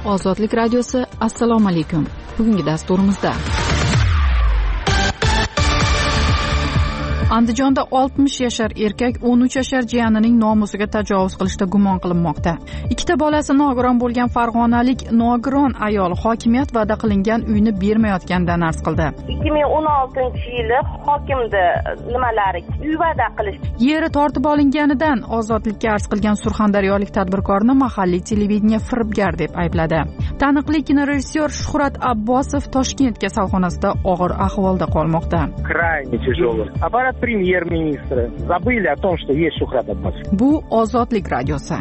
Ozodlik radiosi. Assalomu alaykum. Bugungi dasturimizda Andijonda 60 yashar erkak 13 yashar jiyanining nomusiga tajovuz qilishda gumon qilinmoqda. Ikkita bolasi nogiron bo'lgan farg'onalik nogiron ayol hokimiyat va'da qilingan uyni bermayotganidan arz qildi. 2016-yili hokimda nimalari uy va'da qilish. Yeri tortib olinganidan ozodlikka arz qilgan surxondaryolik tadbirkorni mahalliy televideniya firibgar deb aybladi. Taniqli kinorejissyor Shuhrat Abbosov Toshkent kasalxonasida og'ir ahvolda qolmoqda. Крайне тяжелый. Аппарат премьер-министра. Забыли о том, что есть Шухрат Аббосов. Bu Ozodlik radiosi.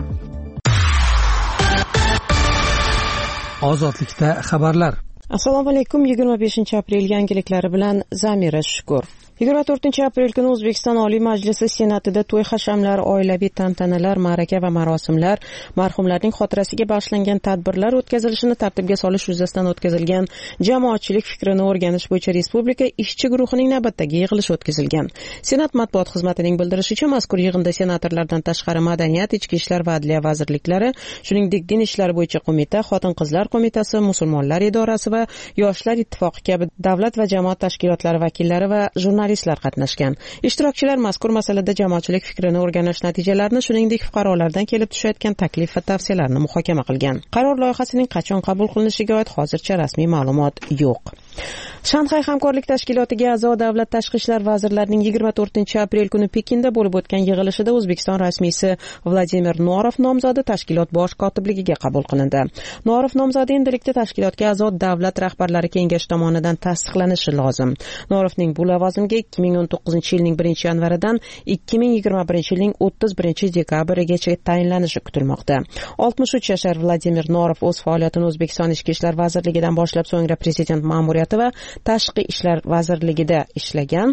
Ozodlikda xabarlar. Assalomu alaykum. 25-aprel yangiliklari bilan Zamira Shukur. 24-aprel kuni O'zbekiston Oliy Majlisi Senatida to'y hashamlar, oilaviy tantanalar, ma'raka va marosimlar, marhumlarning xotirasiga bag'ishlangan tadbirlar o'tkazilishini tartibga solish yuzasidan o'tkazilgan jamoatchilik fikrini o'rganish bo'yicha respublika ishchi guruhining navbatdagi yig'ilishi o'tkazilgan. Senat matbuot xizmatining bildirishicha, mazkur yig'inda senatorlardan tashqari Madaniyat, Ichki ishlar va Adliya vazirliklari, shuningdek Din ishlari bo'yicha qo'mita, Xotin-qizlar qo'mitasi, Musulmonlar idorasi va Yoshlar ittifoqi kabi davlat va jamoat tashkilotlari vakillari va jurnalistlar qatnashgan. Ishtirokchilar mazkur masalada jamoatchilik fikrini o'rganish natijalarini, shuningdek fuqarolardan kelib tushayotgan taklif va tavsiyalarni muhokama qilgan. Qaror loyihasining qachon qabul qilinishiga oid hozircha rasmiy ma'lumot yo'q. Shanxay hamkorlik tashkilotiga a'zo davlat tashqi ishlar vazirlarining 24-aprel kuni Pekinda bo'lib o'tgan yig'ilishida O'zbekiston rasmiysi Vladimir Norov nomzodi tashkilot bosh kotibligiga qabul qilindi. Norov nomzodi endilikda tashkilotga a'zo davlat rahbarlari kengashi tomonidan tasdiqlanishi lozim. Norovning bu lavozimga 2019-yilning 1-yanvaridan 2021-yilning 31-dekabrigacha tayinlanishi kutilmoqda. 63 yashar Vladimir Norov o'z faoliyatini O'zbekiston Ichki ishlar vazirligidan boshlab, so'ngra prezident ma'muriyati va Tashqi ishlar vazirligida ishlagan.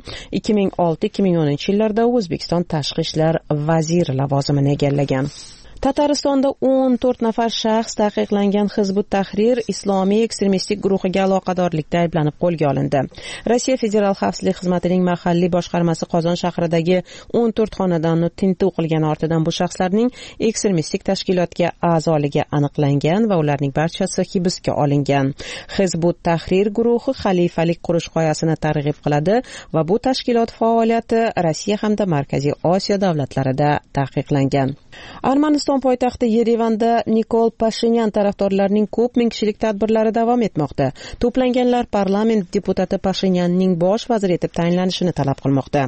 2006-2010-yillarda O'zbekiston Tashqi ishlar vaziri lavozimini egallagan. Tataristonda 14 nafar shaxs taqiqlangan Hizbut Tahrir islomiy ekstremistik guruhiga aloqadorlikda ayblanib qo'lga olindi. Rossiya Federal xavfsizlik xizmatining mahalliy boshqarmasi Qozon shahridagi 14 xonadonni tintuv qilgani ortidan bu shaxslarning ekstremistik tashkilotga a'zoligi aniqlangan va ularning barchasi hibsga olingan. Hizbut Tahrir guruhi xalifalik qurish g'oyasini targ'ib qiladi va bu tashkilot faoliyati Rossiya hamda Markaziy Osiyo davlatlarida taqiqlangan. Armaniston poytaxti Yerevanda Nikol Pashinyan tarafdorlarining ko'p ming kishilik tadbirlari davom etmoqda. To'planganlar parlament deputati Pashinyanning bosh vazir etib tayinlanishini talab qilmoqda.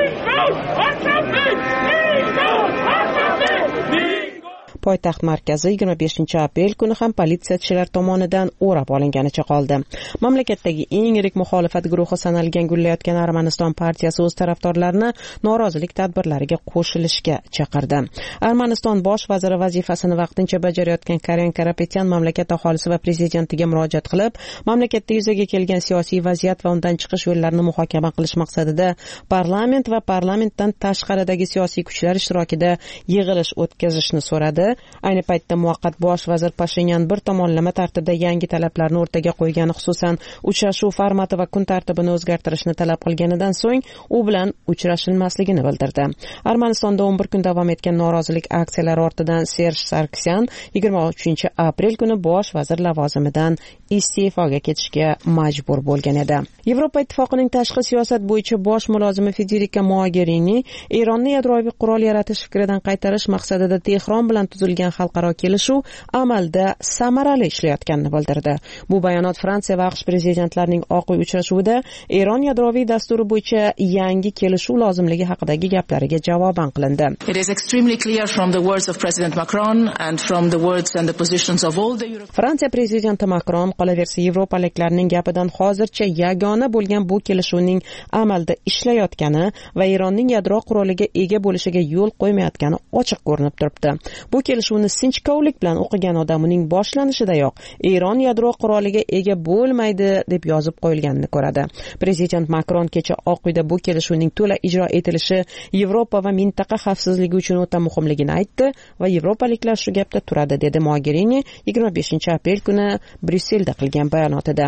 Poytaxt markazi 25-aprel kuni ham politsiyachilar tomonidan o'rab olinganicha qoldi. Mamlakatdagi eng yirik muxolifat guruhi sanalgan Gullayotgan Armaniston partiyasi o'z tarafdorlarini norozilik tadbirlariga qo'shilishga chaqirdi. Armaniston bosh vaziri vazifasini vaqtincha bajarayotgan Karen Karapetyan mamlakat aholisi va prezidentiga murojaat qilib, mamlakatda yuzaga kelgan siyosiy vaziyat va undan chiqish yo'llarini muhokama qilish maqsadida parlament va parlamentdan tashqaridagi siyosiy kuchlar ishtirokida yig'ilish o'tkazishni so'radi. Ayni paytda muvaqqat bosh vazir Pashinyan bir tomonlama tartibda yangi talablarni o'rtaga qo'ygani, xususan uchrashuv formati va kun tartibini o'zgartirishni talab qilganidan so'ng u bilan uchrashilmasligini bildirdi. Armanistonda 11 kun davom etgan norozilik aksiyalari ortidan Serj Sargsyan 23-aprel kuni bosh vazir lavozimidan iste'foga ketishga majbur bo'lgan edi. Yevropa ittifoqining tashqi siyosat bo'yicha bosh mulozimi Federica Mogherini Eronni yadroviy qurol yaratish fikridan qaytarish maqsadida Tehron bilan tuzilgan xalqaro kelishuv amalda samarali ishlayotganini bildirdi. Bu bayonot Fransiya va AQSh prezidentlarining Oq uy uchrashuvida Eron yadroviy dasturi bo'yicha yangi kelishuv lozimligi haqidagi gaplariga javoban qilindi. It is extremely clear from the words of President Macron and from the words and the positions of all the Fransiya prezidenti Macron qolaversa yevropaliklarning gapidan hozircha yagona bo'lgan bu kelishuvning amalda ishlayotgani va Eronning yadro quroliga ega bo'lishiga yo'l qo'ymayotgani ochiq ko'rinib turibdi. Bu kelishuvni sinchkovlik bilan o'qigan odam uning boshlanishidayoq Eron yadro quroliga ega bo'lmaydi deb yozib qo'yilganini ko'radi. Prezident Macron kecha Oq uyda bu kelishuvning to'la ijro etilishi Yevropa va mintaqa xavfsizligi uchun o'ta muhimligini aytdi va yevropaliklar shu gapda turadi, dedi Mogherini 25-aprel kuni Bryusselda qilgan bayonotida.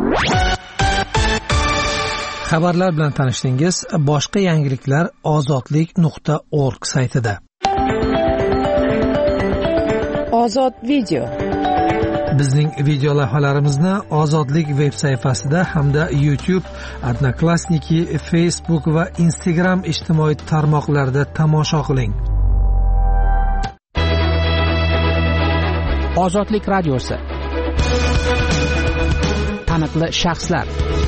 Xabarlar bilan tanishdingiz. Boshqa yangiliklar ozodlik.org saytida. Ozod video. Bizning video lavhalarimizni Ozodlik veb sayfasida hamda YouTube, Odnoklassniki, Facebook va Instagram ijtimoiy tarmoqlarida tomosha qiling. Ozodlik radiosi. Taniqli shaxslar.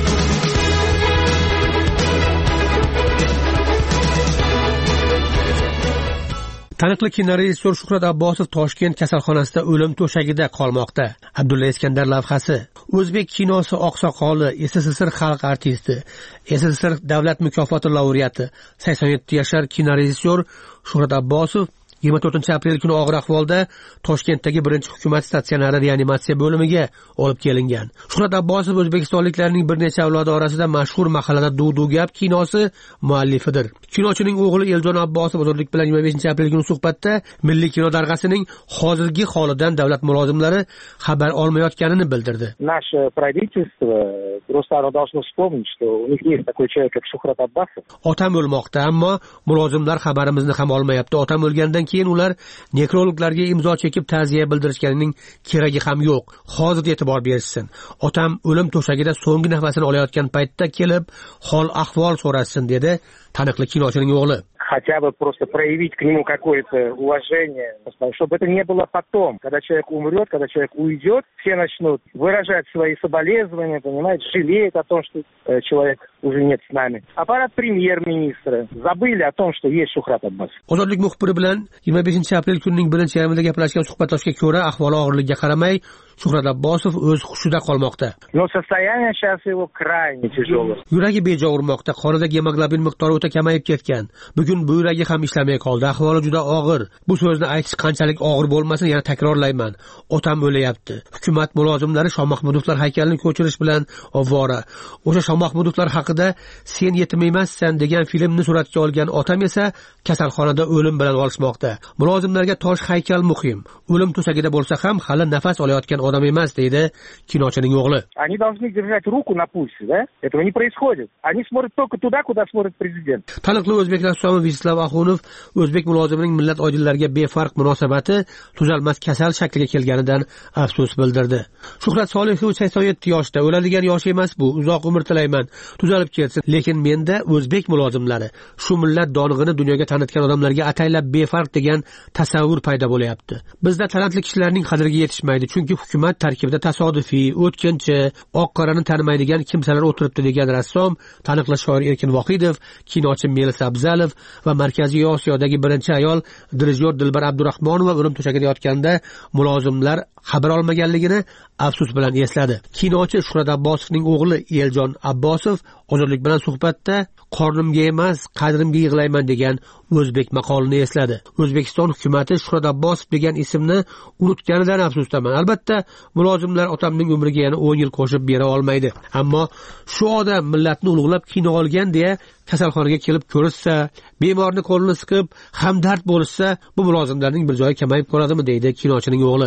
Taniqli kinorejissyor Shuhrat Abbosov Toshkent kasalxonasida o'lim to'shagida qolmoqda. Abdulla Iskandar lavhasi. O'zbek kinosi oqsoqoli, SSSR xalq artisti, SSSR davlat mukofoti laureati, 87 yashar kinorejissyor Shuhrat Abbosov 24-aprel kuni og'ir ahvolda Toshkentdagi birinchi hukumat statsionari reanimatsiya bo'limiga olib kelingan. Shuhrat Abbosov o'zbekistonliklarning bir necha avlodi orasida mashhur mahallada Duv gap kinosi muallifidir. Kinochining o'g'li Eljon Abbosov Ozodlik bilan 25-aprel kuni suhbatda Milliy kino darg'asining hozirgi holidan davlat mulozimlari xabar olmayotganini bildirdi. Наше правительство просто должно вспомнить, что у них есть такой человек, как Shuhrat Abbosov. Otam o'lmoqda, ammo mulozimlar xabarimizni ham olmayapti. Otam o'lgandan keyin ular nekrologlarga imzo chekib ta'ziya bildirishganining keragi ham yo'q. Hozir e'tibor berishsin. Otam o'lim to'shagida so'nggi nafasini olayotgan paytda kelib, hol ahvol so'rasin dedi taniqli kinochining o'g'li. Хотя бы просто проявить к нему какое-то уважение, чтобы это не было потом, когда человек умрет, когда человек уйдет, все начнут выражать свои соболезнования, понимаете, жалеют о том, что человек уже нет с нами. Аппарат премьер-министра забыли о том, что есть Shuhrat Abbosov. Ozodlik muxbiri bilan 25-aprel kunining birinchi yarmida gaplashgan suhbatdoshga ko'ra, ahvoli og'irligiga qaramay Shuhrat Abbosov o'z hushida qolmoqda. Но состояние сейчас его крайне тяжелое. Yuragi bejo urmoqda, qonidagi gemoglobin miqdori o'ta kamayib ketgan. Bugun buyragi ham ishlamay qoldi. Ahvoli juda og'ir. Bu so'zni aytish qanchalik og'ir bo'lmasin, yana takrorlayman. Otam o'layapti. Hukumat mulozimlari Shoh Mahmudovlar haykalini ko'chirish bilan ovvora. O'sha Shoh Mahmudovlar haqida Sen yetim emassan degan filmni suratga olgan otam esa kasalxonada o'lim bilan olishmoqda. Mulozimlarga tosh haykal muhim. O'lim to'shagida bo'lsa ham hali nafas olayotgan odam emas, deydi kinochining o'g'li. Они должны держать руку на пульсе, да? Этого не происходит. Они смотрят только туда, куда смотрит президент. Taniqli o'zbek rassomi Vislav Axunov o'zbek mulozimining millat oydinlariga befarq munosabati tuzalmas kasal shakliga kelganidan afsus bildirdi. Shuhrat Solihovich 87 yoshda, o'ladigan yosh emas bu. Uzoq umr tilayman, tuzalib ketsin. Lekin menda o'zbek mulozimlari, shu millat donig'ini dunyoga tanitgan odamlarga ataylab befarq degan tasavvur paydo bo'lyapti. Bizda talantli kishilarning qadriga yetishmaydi, chunki hukumat tarkibida tasodifiy, o'tkinchi, oq-qorani tanimaydigan kimsalar o'tiribdi degan rassom, taniqli shoir Erkin Vohidov, kinochi Melis Abzalov va Markaziy Osiyodagi birinchi ayol dirijyor Dilbar Abdurahmonova o'lim to'shagida yotganda mulozimlar xabar olmaganligini afsus bilan esladi. Kinochi Shuhrat Abbosovning o'g'li Eljon Abbosov Ozodlik bilan suhbatda qornimga emas, qadrimga yig'layman degan o'zbek maqolini esladi. O'zbekiston hukumatı Shuhrat Abbosov degan ismni unutganidan afsusdaman. Albatta, mulozimlar otamning umriga yana 10 yil qo'shib bera olmaydi. Ammo shu odam millatni ulug'lab kino olgan deya kasalxonaga kelib ko'rishsa, bemorni qo'lini siqib, hamdard bo'lsa, bu mulozimlarning bir joyi kamayib qoladimi, deydi kinochining o'g'li.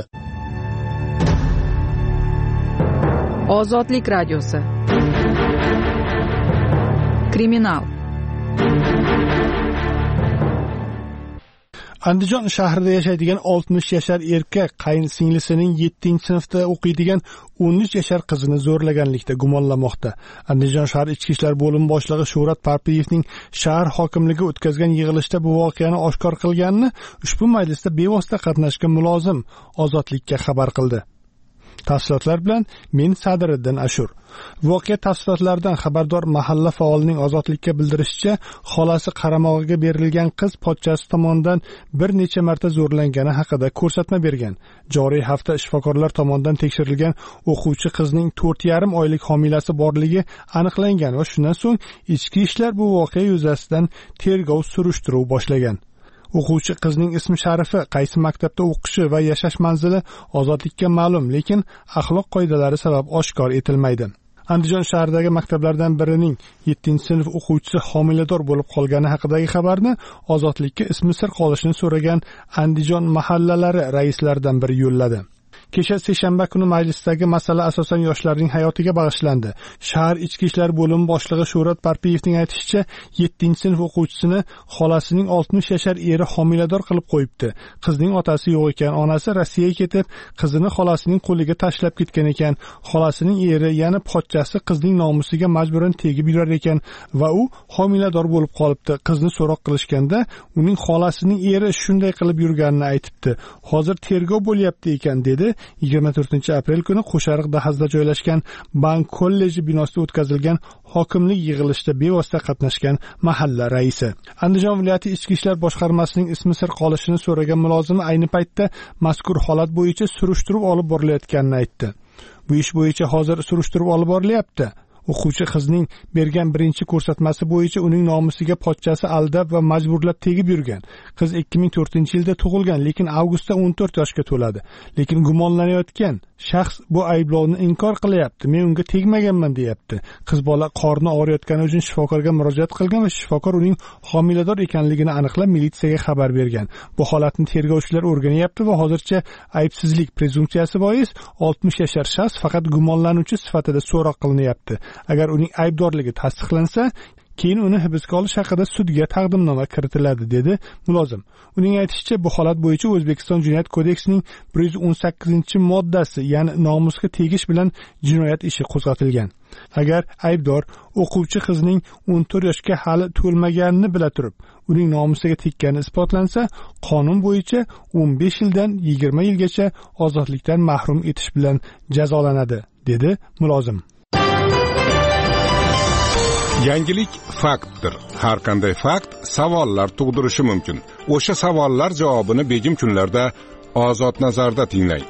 Ozodlik radiosi. Kriminal. Andijon shahrida yashaydigan 60 yashar erkak qayinsingilisining 7-sinfda o'qiydigan 13 yashar qizini zo'rlaganlikda gumonlanmoqda. Andijon shahar ichki ishlar bo'limi boshlig'i Shuhrat Parpiyevning shahar hokimligi o'tkazgan yig'ilishda bu voqeani oshkor qilganini ushbu majlisda bevosita qatnashgan mulozim Ozodlikka xabar qildi. Tafsilotlar bilan men Sadiriddin Ashur. Voqea tafsilotlaridan xabardor mahalla faolining Ozodlikka bildirishicha, xolasi qaramog'iga berilgan qiz pochchasi tomonidan bir necha marta zo'rlangani haqida ko'rsatma bergan. Joriy hafta shifokorlar tomonidan tekshirilgan o'quvchi qizning 4,5 oylik homilasi borligi aniqlangan va shundan so'ng ichki ishlar bu voqea yuzasidan tergov surishtiruv boshlagan. O'quvchi qizning ismi sharifi, qaysi maktabda o'qishi va yashash manzili Ozodlikka ma'lum, lekin axloq qoidalari sabab oshkor etilmaydi. Andijon shahridagi maktablardan birining 7-sinf o'quvchisi homilador bo'lib qolgani haqidagi xabarni Ozodlikka ismi sir qolishini so'ragan Andijon mahallalari raislaridan biri yo'lladi. Kecha seshanba kuni majlisdagi masala asosan yoshlarning hayotiga bag'ishlandi. Shahar ichki ishlar bo'limi boshlig'i Shuhrat Parpiyevning aytishicha, 7-sinf o'quvchisini xolasining 60 yashar eri homilador qilib qo'yibdi. Qizning otasi yo'q ekan, onasi Rossiyaga ketib, qizini xolasining qo'liga tashlab ketgan ekan. Xolasining eri, ya'ni pochchasi qizning nomusiga majburan tegib yurar ekan va u homilador bo'lib qolibdi. Qizni so'roq qilishganda, uning xolasining eri shunday qilib yurganini aytibdi. Hozir tergov bo'lyapti ekan, dedi 24-aprel kuni Qo'shariq Dahazda joylashgan Bank kolleji binosida o'tkazilgan hokimlik yig'ilishida bevosita qatnashgan mahalla raisi. Andijon viloyati ichki ishlar boshqarmasining ismi sir qolishini so'ragan mulozim ayni paytda mazkur holat bo'yicha surishtiruv olib borilayotganini aytdi. Bu ish bo'yicha hozir surishtiruv olib borilyapti. O'quvchi qizning bergan birinchi ko'rsatmasi bo'yicha uning nomusiga pochchasi aldab va majburlab tegib yurgan. Qiz 2004-yilda tug'ilgan, lekin avgustda 14 yoshga to'ladi. Lekin gumonlanayotgan shaxs bu ayblovni inkor qilyapti. Men unga tegmaganman, deyapti. Qiz bola qorni og'riyotgani uchun shifokorga murojaat qilgan va shifokor uning homilador ekanligini aniqlab militsiyaga xabar bergan. Bu holatni tergovchilar o'rganyapti va hozircha aybsizlik prezumpsiyasi bois 60 yashar shaxs faqat gumonlanuvchi sifatida so'roq qilinyapti. Agar uning aybdorligi tasdiqlansa, keyin uni hibsga olish haqida sudga taqdimnoma kiritiladi, dedi mulozim. Uning aytishicha, bu holat bo'yicha O'zbekiston Jinoyat kodeksining 118-moddasi, ya'ni nomusga tegish bilan jinoyat ishi qo'zg'atilgan. Agar aybdor o'quvchi qizning 14 yoshga hali to'lmaganini bila turib, uning nomusiga tekkani isbotlansa, qonun bo'yicha 15 yildan 20 yilgacha ozodlikdan mahrum etish bilan jazolanadi, dedi mulozim. Yangilik faktdir. Har qanday fakt savollar tug'dirishi mumkin. O'sha savollar javobini begim kunlarda Ozod nazarda tinglang.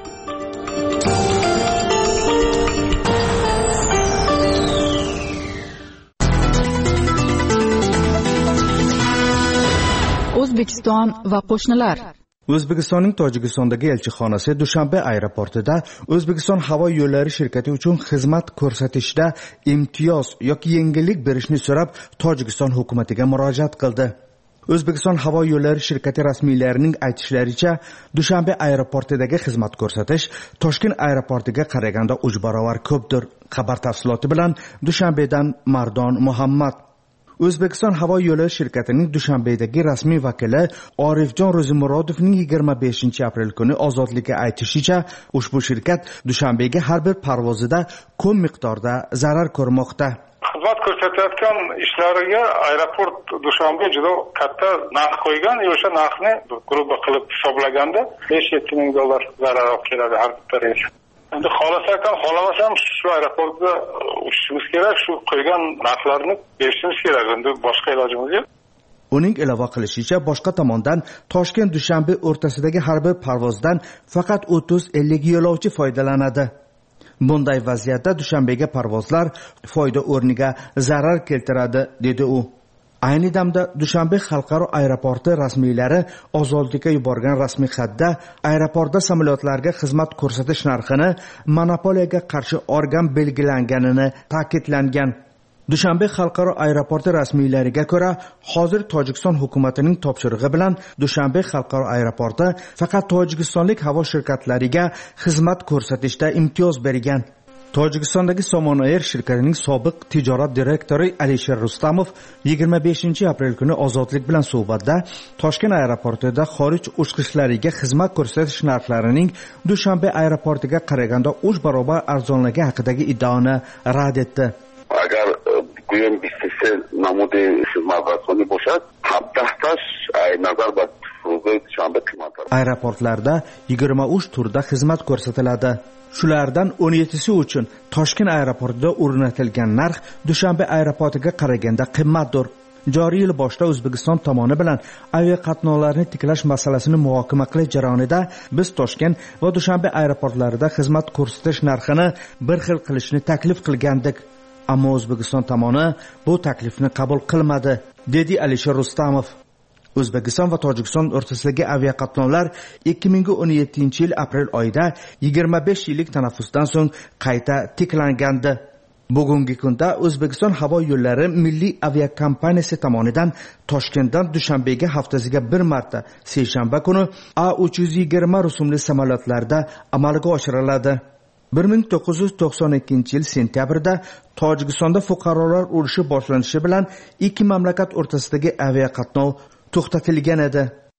O'zbekiston va qo'shnilar. O'zbekistonning Tojikistondagi elchixonasi Dushanbe aeroportida O'zbekiston havo yo'llari shirkati uchun xizmat ko'rsatishda imtiyoz yoki yengillik berishni so'rab Tojikiston hukumatiga murojaat qildi. O'zbekiston havo yo'llari shirkati rasmiylarining aytishlaricha, Dushanbe aeroportidagi xizmat ko'rsatish Toshkent aeroportiga qaraganda 3 barobar ko'pdir. Xabar tafsiloti bilan Dushanbedan Mardon Muhammad. O'zbekiston havo yo'llari shirkatining Dushanbedagi rasmiy vakili Orifjon Ro'zimurodovning 25-aprel kuni Ozodlikka aytishicha, ushbu shirkat Dushanbega har bir parvozida ko'p miqdorda zarar ko'rmoqda. Xizmat ko'rsatayotgan ishlariga aeroport Dushanbe juda katta narx qo'ygan, o'sha narxni gruba qilib hisoblaganda $5-7 ming zarar olib keladi har bitta reys. Endi xohlamasam shu aeroportda uchishimiz kerak, shu qo'ygan narxlarni berishimiz kerak. Endi boshqa ilojimiz yo'q. Uning ilova qilishicha, boshqa tomondan Toshkent Dushanbe o'rtasidagi har bir parvozdan faqat 30-50 yo'lovchi foydalanadi. Bunday vaziyatda Dushanbega parvozlar foyda o'rniga zarar keltiradi, dedi u. Ayni damda Dushanbe xalqaro aeroporti rasmiylari Ozodlikka yuborgan rasmiy xatda aeroportda samolyotlarga xizmat ko'rsatish narxini monopoliyaga qarshi organ belgilanganini ta'kidlangan. Dushanbe xalqaro aeroporti rasmiylariga ko'ra, hozir Tojikiston hukumatining topshirig'i bilan Dushanbe xalqaro aeroporti faqat tojikistonlik havo shirkatlariga xizmat ko'rsatishda imtiyoz bergan. Tojikistondagi Somon Air shirkatining sobiq tijorat direktori Alisher Rustamov 25-aprel kuni Ozodlik bilan suhbatda Toshkent aeroportida xorij uchqishlariga xizmat ko'rsatish narxlarining Dushanbe aeroportiga qaraganda 3 barobar arzonligi haqidagi iddaoni rad etdi. Agar bugun istese namudi xizmatini boshad, 17tash nazar bad Dushanbe qiymatlari. Aeroportlarda 23 turda xizmat ko'rsatiladi. Shulardan 17si uchun Toshkent aeroportida o'rnatilgan narx Dushanbe aeroportiga qaraganda qimmatdir. Joriy yil boshida O'zbekiston tomoni bilan aviaqatnovlarni tiklash masalasini muhokama qilish jarayonida biz Toshkent va Dushanbe aeroportlarida xizmat ko'rsatish narxini bir xil qilishni taklif qilgandik. Ammo O'zbekiston tomoni bu taklifni qabul qilmadi, dedi Alisher Rustamov. O'zbekiston va Tojikiston o'rtasidagi aviaqatnovlar 2017-yil aprel oyida 25 yillik tanaffusdan so'ng qayta tiklangandi. bugungi kunda O'zbekiston havo yo'llari milliy aviakompaniyasi tomonidan Toshkentdan Dushanbega haftasiga bir marta seshanba kuni A320 rusumli samolyotlarda amalga oshiriladi. 1992 yil sentyabrda Tojikistonda fuqarolar urushi boshlanishi bilan ikki mamlakat o'rtasidagi aviaqatnov to'xtatilgan edi.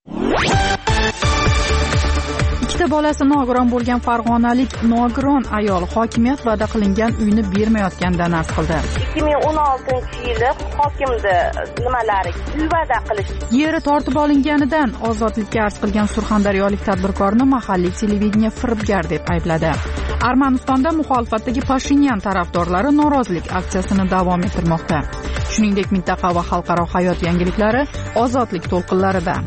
Ikkita bolasi nogiron bo'lgan farg'onalik nogiron ayol hokimiyat va'da qilingan uyni bermayotganidan arz qildi. 2016-yili hokimda nimalari uy va'da qilish. Yeri tortib olinganidan ozodlikka arz qilgan surxondaryolik tadbirkorni mahalliy televideniya firibgar deb aybladi. Armanistonda muxolifatdagi Pashinyan tarafdorlari norozilik aksiyasini davom ettirmoqda. Shuningdek, mintaqa va xalqaro hayot yangiliklari ozodlik to'lqinlarida.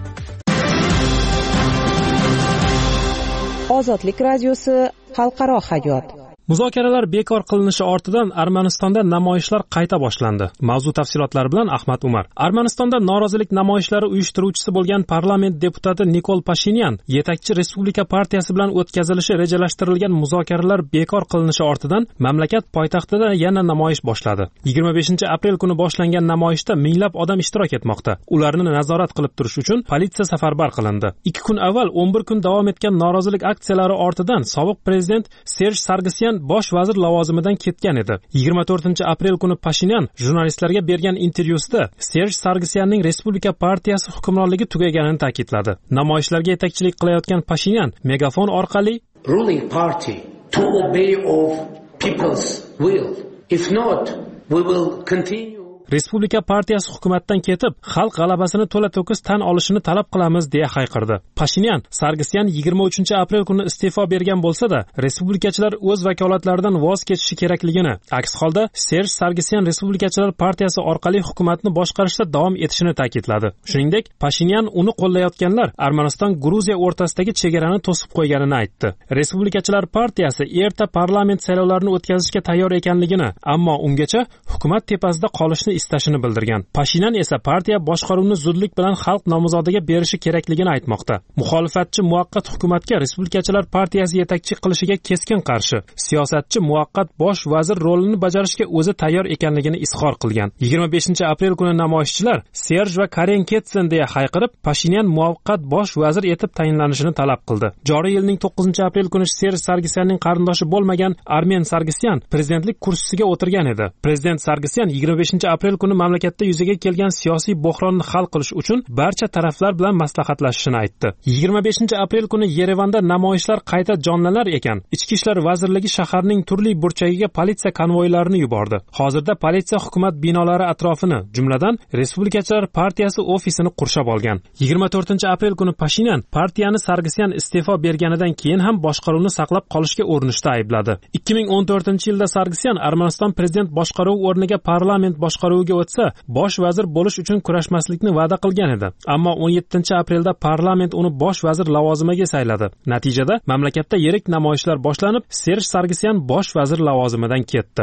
Ozodlik radiosi xalqaro hayot. Muzokaralar bekor qilinishi ortidan Armanistonda namoyishlar qayta boshlandi. Mavzu tafsilotlari bilan Ahmad Umar. Armanistonda norozilik namoyishlari uyushtiruvchisi bo'lgan parlament deputati Nikol Pashinyan yetakchi Respublika partiyasi bilan o'tkazilishi rejalashtirilgan muzokaralar bekor qilinishi ortidan mamlakat poytaxtida yana namoyish boshladi. 25-aprel kuni boshlangan namoyishda minglab odam ishtirok etmoqda. Ularni nazorat qilib turish uchun politsiya safarbar qilindi. 2 kun avval 11 kun davom etgan norozilik aksiyalari ortidan sobiq prezident Serj Sargsyan bosh vazir lavozimidan ketgan edi. 24-aprel kuni Pashinyan jurnalistlarga bergan intervyusida Serj Sargsyanning Respublika partiyasi hukmronligi tugaganini ta'kidladi. Namoyishlarga yetakchilik qilayotgan Pashinyan megafon orqali ruling party to obey of people's will. If not, we will continue. Respublika partiyasi hukumatdan ketib, xalq g'alabasini to'la-to'kis tan olishini talab qilamiz deya hayqirdi. Pashinyan Sargsyan 23-aprel kuni iste'fo bergan bo'lsa-da, respublikachilar o'z vakolatlaridan voz kechishi kerakligini, aks holda Serj Sargsyan Respublikachilar partiyasi orqali hukumatni boshqarishda davom etishini ta'kidladi. Shuningdek, Pashinyan uni qo'llayotganlar Armaniston-Gruziya o'rtasidagi chegarani to'sib qo'yganini aytdi. Respublikachilar partiyasi erta parlament saylovlarini o'tkazishga tayyor ekanligini, ammo ungacha hukumat tepasida qolishni istashini bildirgan. Pashinyan esa partiya boshqaruvni zudlik bilan xalq nomzodiga berishi kerakligini aytmoqda. Muxolifatchi muvaqqat hukumatga Respublikachilar partiyasi yetakchilik qilishiga keskin qarshi. Siyosatchi muvaqqat bosh vazir rolini bajarishga o'zi tayyor ekanligini izhor qilgan. 25-aprel kuni namoyishchilar Serj va Karen ketsin deya hayqirib, Pashinyan muvaqqat bosh vazir etib tayinlanishini talab qildi. Joriy yilning 9-aprel kuni Serj Sargsyanning qarindoshi bo'lmagan Armen Sargsyan prezidentlik kursisiga o'tirgan edi. Prezident Sargsyan 25-aprel kuni mamlakatda yuzaga kelgan siyosiy bo'hronni hal qilish uchun barcha taraflar bilan maslahatlashishini aytdi. 25-aprel kuni Yerevanda namoyishlar qayta jonlanar ekan, Ichki ishlar vazirligi shaharning turli burchagiga politsiya konvoylarini yubordi. Hozirda politsiya hukumat binolari atrofini, jumladan Respublikachilar partiyasi ofisini qurshab olgan. 24-aprel kuni Pashinyan partiyani Sargsyan iste'fo berganidan keyin ham boshqaruvni saqlab qolishga urinishda aybladi. 2014-yilda Sargsyan Armaniston prezident boshqaruvi o'rniga parlament boshqaruviga o'tsa, bosh vazir bo'lish uchun kurashmaslikni va'da qilgan edi. Ammo 17-aprelda parlament uni bosh vazir lavozimiga sayladi. Natijada mamlakatda yirik namoyishlar boshlanib, Serj Sargsyan bosh vazir lavozimidan ketdi.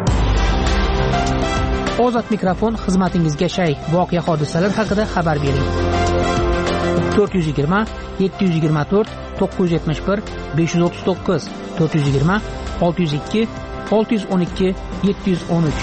Ozod mikrofon xizmatingizga shay. Voqea hodisalar haqida xabar bering. 420 724 971 539 420 602 612 713.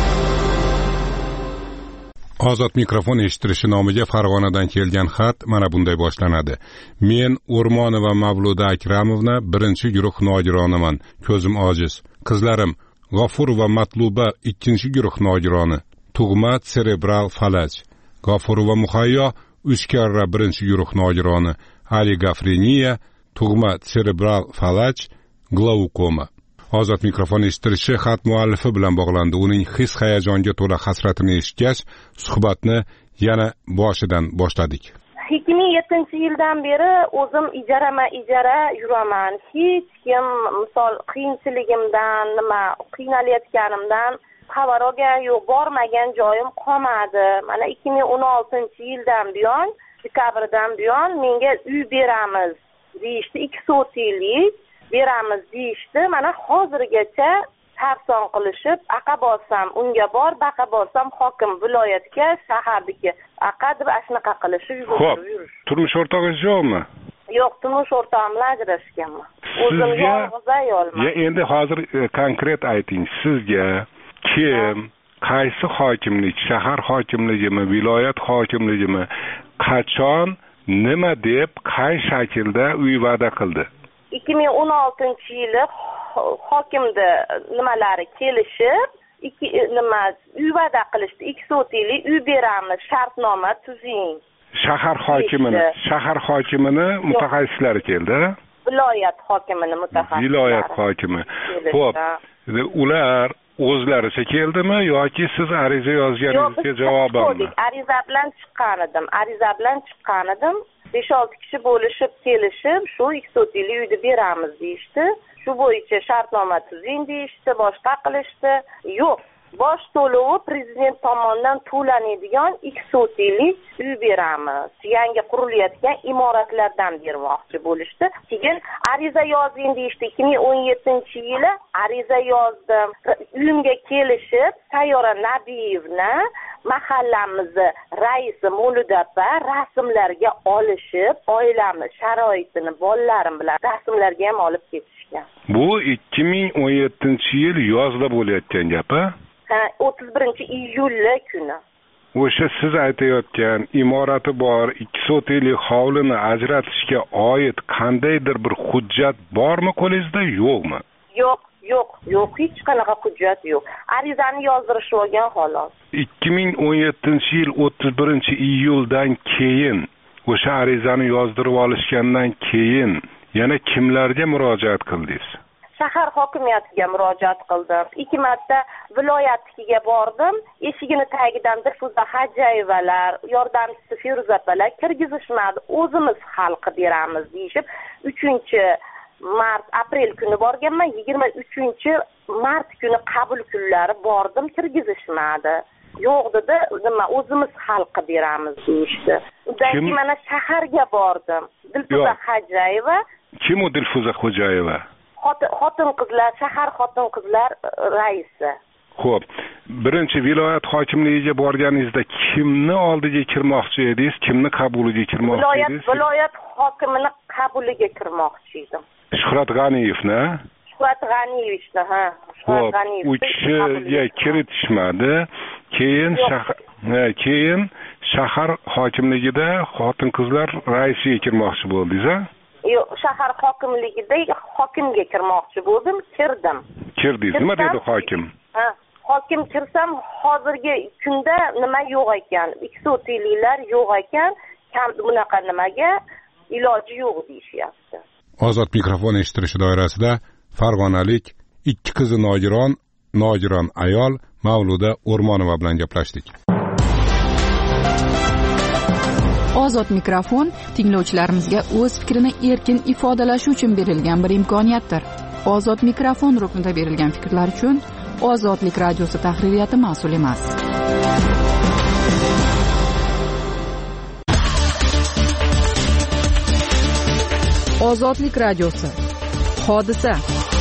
Ozod mikrofon eshitilishi nomiga Farg'onadan kelgan xat mana bunday boshlanadi. Men O'rmonova Mavluda Akramovna birinchi guruh nogironaman. Ko'zim ojiz. Qizlarim G'ofur va Matluba ikkinchi guruh nogironi. Tug'ma serebral falaj. G'ofur va Muhayyo 3 karra birinchi guruh nogironi. Ali Gafriniya tug'ma serebral falaj, glaukoma. Ozod mikrofon eshitilishi xat muallifi bilan bog'landi. Uning his-hayajonga to'la hasratini eshitgach, suhbatni yana boshidan boshladik. 2007-yildan beri o'zim ijara yuraman. Hech kim misol qiyinchiligimdan, qiynalayotganimdan xabar olgan yo'q, bormagan joyim qolmadi. Mana 2016-yildan buyon, dekabrdan buyon menga uy beramiz deyishdi, 2 sotilik beramiz deyishdi. Mana hozirgacha sarson qilishib, aqa borsam unga bor, baqa borsam hokim viloyatga, shahardagi aqa deb ashnaqa qilishib yurishdi. Xo'p, turmush o'rtog'ingiz yo'qmi? Yo'q, turmush o'rtog'im bilan ajrashganman. o'zim yolg'iz ayolman. Endi hozir konkret ayting, sizga kim, qaysi hokimlik, shahar hokimligimi, viloyat hokimligimi, qachon, nima deb, qay shaklda uy va'da qildi? 2016-yili hokimda nimalari kelishib, uy va'da qilishdi, 2 soatli uy beramiz, shartnoma tuzing. Shahar hokimini mutaxassislari keldi. Viloyat hokimini mutaxassislari. Viloyat hokimi. Xo'p, ular o'zlaricha keldimi yoki siz ariza yozganingizga javobmi? Ariza bilan chiqqan edim. 5-6 kishi bo'lishib kelishib, shu 2 soatli uyni beramiz deyishdi. Shu bo'yicha shartnoma tuzing deyishdi, boshqa qilishdi. Yo'q, bosh to'lovi prezident tomonidan to'lanadigan 2 soatli uy beramiz. Yangi qurilayotgan imoratlardan bermoqchi bo'lishdi. Keyin ariza yozing deyishdi. 2017-yili ariza yozdim. Uyimga kelishib, Sayyora Nabiyevna mahallamizni raisi Mo'ludapa rasmlarga olishib, oilamiz sharoitini bolalarim bilan rasmlarga ham olib ketishgan. Bu 2017-yil yozda bo'layotgan gap-a? 31-iyul kuni. O'sha siz aytayotgan imorati bor 2 soatli hovlini ajratishga oid qandaydir bir hujjat bormi qo'lingizda, yo'qmi? Yo'q, hech qanaqa hujjat yo'q. Arizani yozdirishib olgan xolos. 2017-yil 31-iyuldan keyin o'sha arizani yozdirib olishgandan keyin yana kimlarga murojaat qildingiz? Shahar hokimiyatiga murojaat qildim. 2 marta viloyatga bordim. Eshigini tagidan Dilfuza Hajayevalar, yordamchisi Feruza opalar kirgizishmadi. O'zimiz xalqi beramiz deyishib, 3-aprel kuni borganman. 23-mart kuni qabul kunlari bordim, kirgizishmadi. Yo'q dedi, nima o'zimiz xalqi beramiz deyishdi. Undan keyin mana shaharga bordim. Dilfuza Hajayeva. Kim u Dilfuza Hajayeva? Xotin-qizlar, shahar xotin-qizlar raisi. Xo'p, birinchi viloyat hokimligiga borganingizda kimni oldiga kirmoqchi edingiz, kimni qabuliga kirmoqchi edingiz? Viloyat hokimini qabuliga kirmoqchi edim. Shuhrat G'aniyevni? Shuhrat G'aniyevichni, ha. Xo'p, u kishiga kiritishmadi. Keyin shahar hokimligida xotin-qizlar raisiga kirmoqchi bo'ldingiz-a? Yo'q, shahar hokimligida hokimga kirmoqchi bo'ldim, kirdim. Kirdingiz, nima dedi hokim? Hokim kirsam, hozirgi kunda nima yo'q ekan, 2 soatlilar yo'q ekan, kam bunaqa nimaga iloji yo'q deyishyapti. Ozod mikrofon eshittirish doirasida farg'onalik 2 qizi nogiron ayol Mavluda O'rmonova bilan gaplashdik. Ozod mikrofon tinglovchilarimizga o'z fikrini erkin ifodalashi uchun berilgan bir imkoniyatdir. Ozod mikrofon ruknida berilgan fikrlar uchun Ozodlik radiosi tahririyati mas'ul emas. Ozodlik radiosi. Hodisa.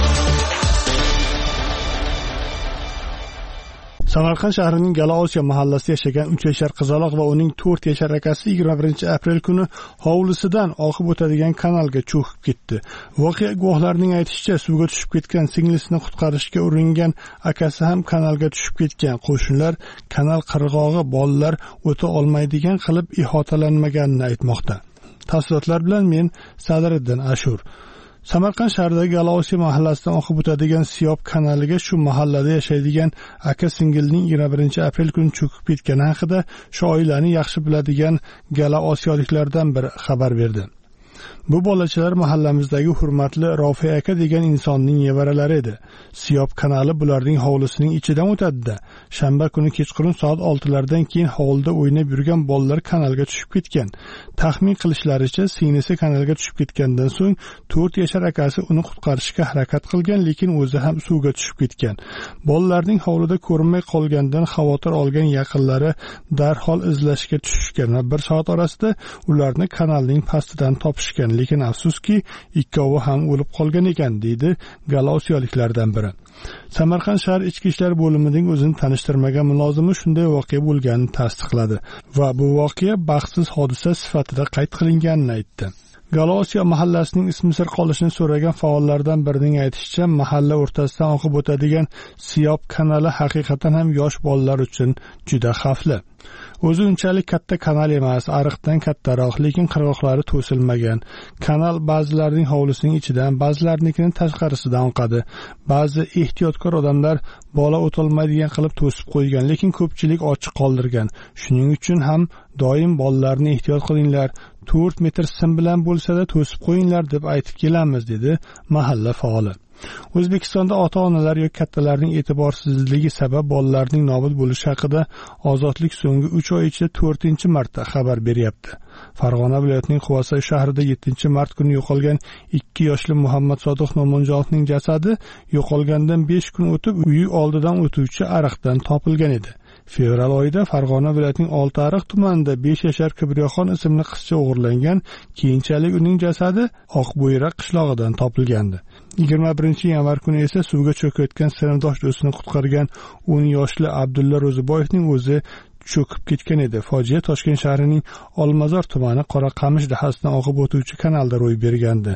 Samarqand shahrining Galaosiyo mahallasida yashagan 3 yashar qizaloq va uning 4 yashar akasi 21-aprel kuni hovlisidan oqib o'tadigan kanalga cho'kib ketdi. Voqea guvohlarining aytishicha, suvga tushib ketgan singlisini qutqarishga uringan akasi ham kanalga tushib ketgan. Qo'shnilar kanal qirg'og'i bolalar o'ta olmaydigan qilib ihotalanmaganini aytmoqda. Tafsilotlar bilan men Sadriddin Ashur. Samarqand shahridagi Galaosiyo mahallasidan oqib o'tadigan Siyob kanaliga shu mahallada yashaydigan aka-singilning 21-aprel kuni cho'kib ketgani haqida shu oilani yaxshi biladigan galaosiyoliklardan biri xabar berdi. Bu bolachalar mahallamizdagi hurmatli Rofi aka degan insonning nevaralari edi. Siyob kanali bularning hovlisining ichidan o'tadi-da. Shanba kuni kechqurun soat 6lardan keyin hovlida o'ynab yurgan bolalar kanalga tushib ketgan. Taxmin qilishlaricha, singlisi kanalga tushib ketgandan so'ng 4 yashar akasi uni qutqarishga harakat qilgan, lekin o'zi ham suvga tushib ketgan. Bolalarning hovlida ko'rinmay qolganidan xavotir olgan yaqinlari darhol izlashga tushishgan va 1 soat orasida ularni kanalning pastidan topishgan. Lekin afsuski, ikkovi ham o'lib qolgan ekan, deydi galaosiyoliklardan biri. Samarqand shahar ichki ishlar bo'limining o'zini tanishtirmagan mulozimi shunday voqea bo'lganini tasdiqladi va bu voqea baxtsiz hodisa sifatida qayd qilinganini aytdi. Galosiya mahallasining ismi sir qolishini so'ragan faollardan birining aytishicha, mahalla o'rtasidan oqib o'tadigan Siyob kanali haqiqatan ham yosh bolalar uchun juda xavfli. O'zi unchalik katta kanal emas, ariqdan kattaroq, lekin qirg'oqlari to'silmagan. Kanal ba'zilarining hovlisining ichidan, ba'zilarining tashqarisidan oqadi. Ba'zi ehtiyotkor odamlar bola o'tolmaydigan qilib to'sib qo'ygan, lekin ko'pchilik ochiq qoldirgan. Shuning uchun ham doim bolalarni ehtiyot qilinglar, 4 metr sim bilan bo'lsa-da to'sib qo'yinglar deb aytib kelamiz, dedi mahalla faoli. O'zbekistonda ota-onalar yoki kattalarning e'tiborsizligi sabab bolalarning nobud bo'lishi haqida Ozodlik so'nggi 3 oy ichida 4-marta xabar beryapti. Farg'ona viloyatining Quvasoy shahrida 7-mart kuni yo'qolgan 2 yoshli Muhammad Sodiq No'monjonovning jasadi yo'qolgandan 5 kun o'tib uyi oldidan o'tuvchi ariqdan topilgan edi. Fevral oyida Farg'ona viloyatining Oltiariq tumanida 5 yashar Kibriyoxon ismli qizcha o'g'irlangan, keyinchalik uning jasadi Oqbo'yra qishlog'idan topilgandi. 21-yanvar kuni esa suvga cho'kayotgan sinfdosh do'stini qutqargan 10 yoshli Abdulla Ro'ziboyevning o'zi cho'kib ketgan edi. Fojia Toshkent shahrining Olmazor tumani Qoraqamish dahasidan oqib o'tuvchi kanalda ro'y bergandi.